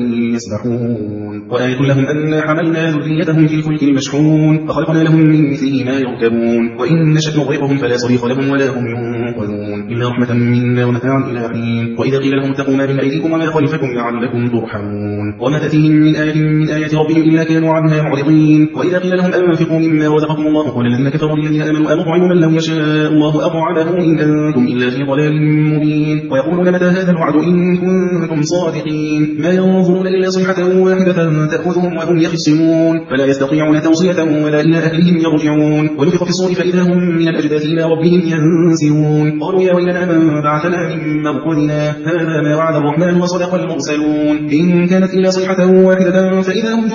A: يسبحون وآية لهم أن حملنا ذريتهم في الفلك المشحون فخلقنا لهم من مثله ما يركبون وإن نشأ نغرقهم فلا صريخ لهم ولا هم ينقذون إلا رحمة منا ومتاعا إلى حين وإذا قيل لهم اتقوا ما بين أيديكم وما خلفكم لعلكم ترحمون وما تأتيهم من آية من آيات ربهم إلا كانوا عنها معرضين وإذا قيل لهم أنفقوا مما رزقكم الله قال الذين كفروا للذين آمنوا أنطعم من لو يشاء الله أطعمه إن أنتم إلا في ضلال مبين ويقولون متى هذا الوعد إن كنتم صادقين ما ينظرون إلا صيحة واحدة تأخذهم وهم يخصمون فلا يستطيعون توصية ولا إلى أهلهم يرجعون ونفخ في الصور فإذا هم من الأجداث إلى ربهم ينسلون قالوا يا ويلنا من بعثنا من مرقدنا هذا ما وعد الرحمن وصدق المرسلون إن كانت إلا صيحة واحدة فإذا هم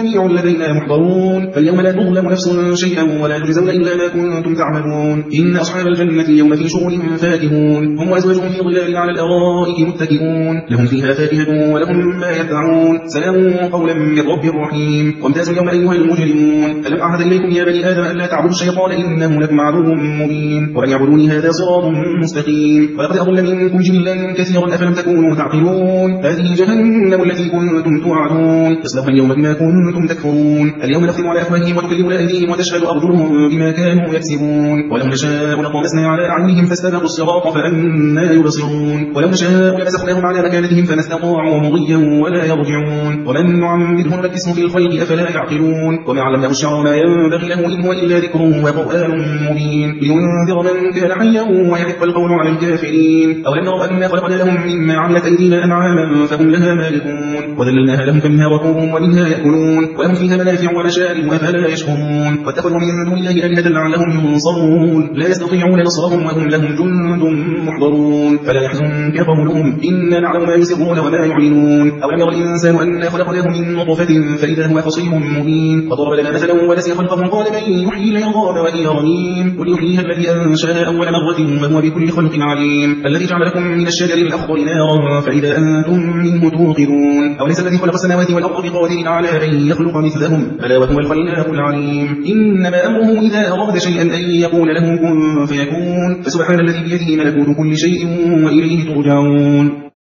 A: جميع لدينا محضرون فاليوم لا تظلم نفس شيئا ولا تجزون إلا ما كنتم تعملون إن أصحاب الجنة اليوم في شغل فاكهون هم وأزواجهم في ظلال على الأرائك متكئون لهم فيها فاكهة ولهم ما يدعون سلام قولا من رب رحيم وامتازوا اليوم أيها المجرمون ألم أعهد إليكم يا بني آدم ألا تعبدوا الشيطان إنه لكم عدو مبين وأن يعبدوني هذا صراط مستقيم ولقد أضل منكم جبلا كثيرا أفلم تكونوا تعقلون هذه جهنم التي كنتم توعدون تصلوها اليوم بما كنتم تكفرون اليوم نختم على أفواههم وتكلمنا أيديهم وتشهد أرجلهم بما كانوا يكسبون ولو نشاء لطمسنا على أعينهم فاستبقوا الصراط فأنى يبصرون ولو نشاء لمسخناهم على مكانتهم فما استطاعوا مضيا ولا يرجعون ومن نعمده نكسه في الخلق أفلا يعقلون وما علمناه الشعر ما ينبغي له إن هو إلا ذكر وقرآن مبين لينذر من كان حيا ويحق القول على الكافرين أولم نروا أنا خلقنا لهم مما عملت أيدينا أنعاما فهم لها مالكون وذللناها لهم فمنها ركوبهم ومنها يأكلون ولهم فيها منافع ومشارب أفلا يشكرون واتخذوا من دون الله آلهة لعلهم ينصرون لا يستطيعون نصرهم وهم لهم جند محضرون فلا يحزنك قولهم إنا نعلم ما يسرون وما يعلنون أولم يرى الإنسان أنا خلقناه من نطفة فإذا هو خصيم مبين وضرب لنا مثلا ونسي خلقه قال من يحيي العظام وهي رميم قل يحييها الذي أنشأها أول مرة وهو بكل خلق عليم الذي جعل لكم من الشجر الأخضر نارا فإذا أنتم منه توقدون أوليس الذي خلق السماوات والأرض بقادر على أن يخلق مثلهم ألا وهو الخلاق العليم إنما أمره إذا أراد شيئا أن يقول له كن فيكون فسبحان الذي بيده ملكوت كل شيء وإليه ترجعون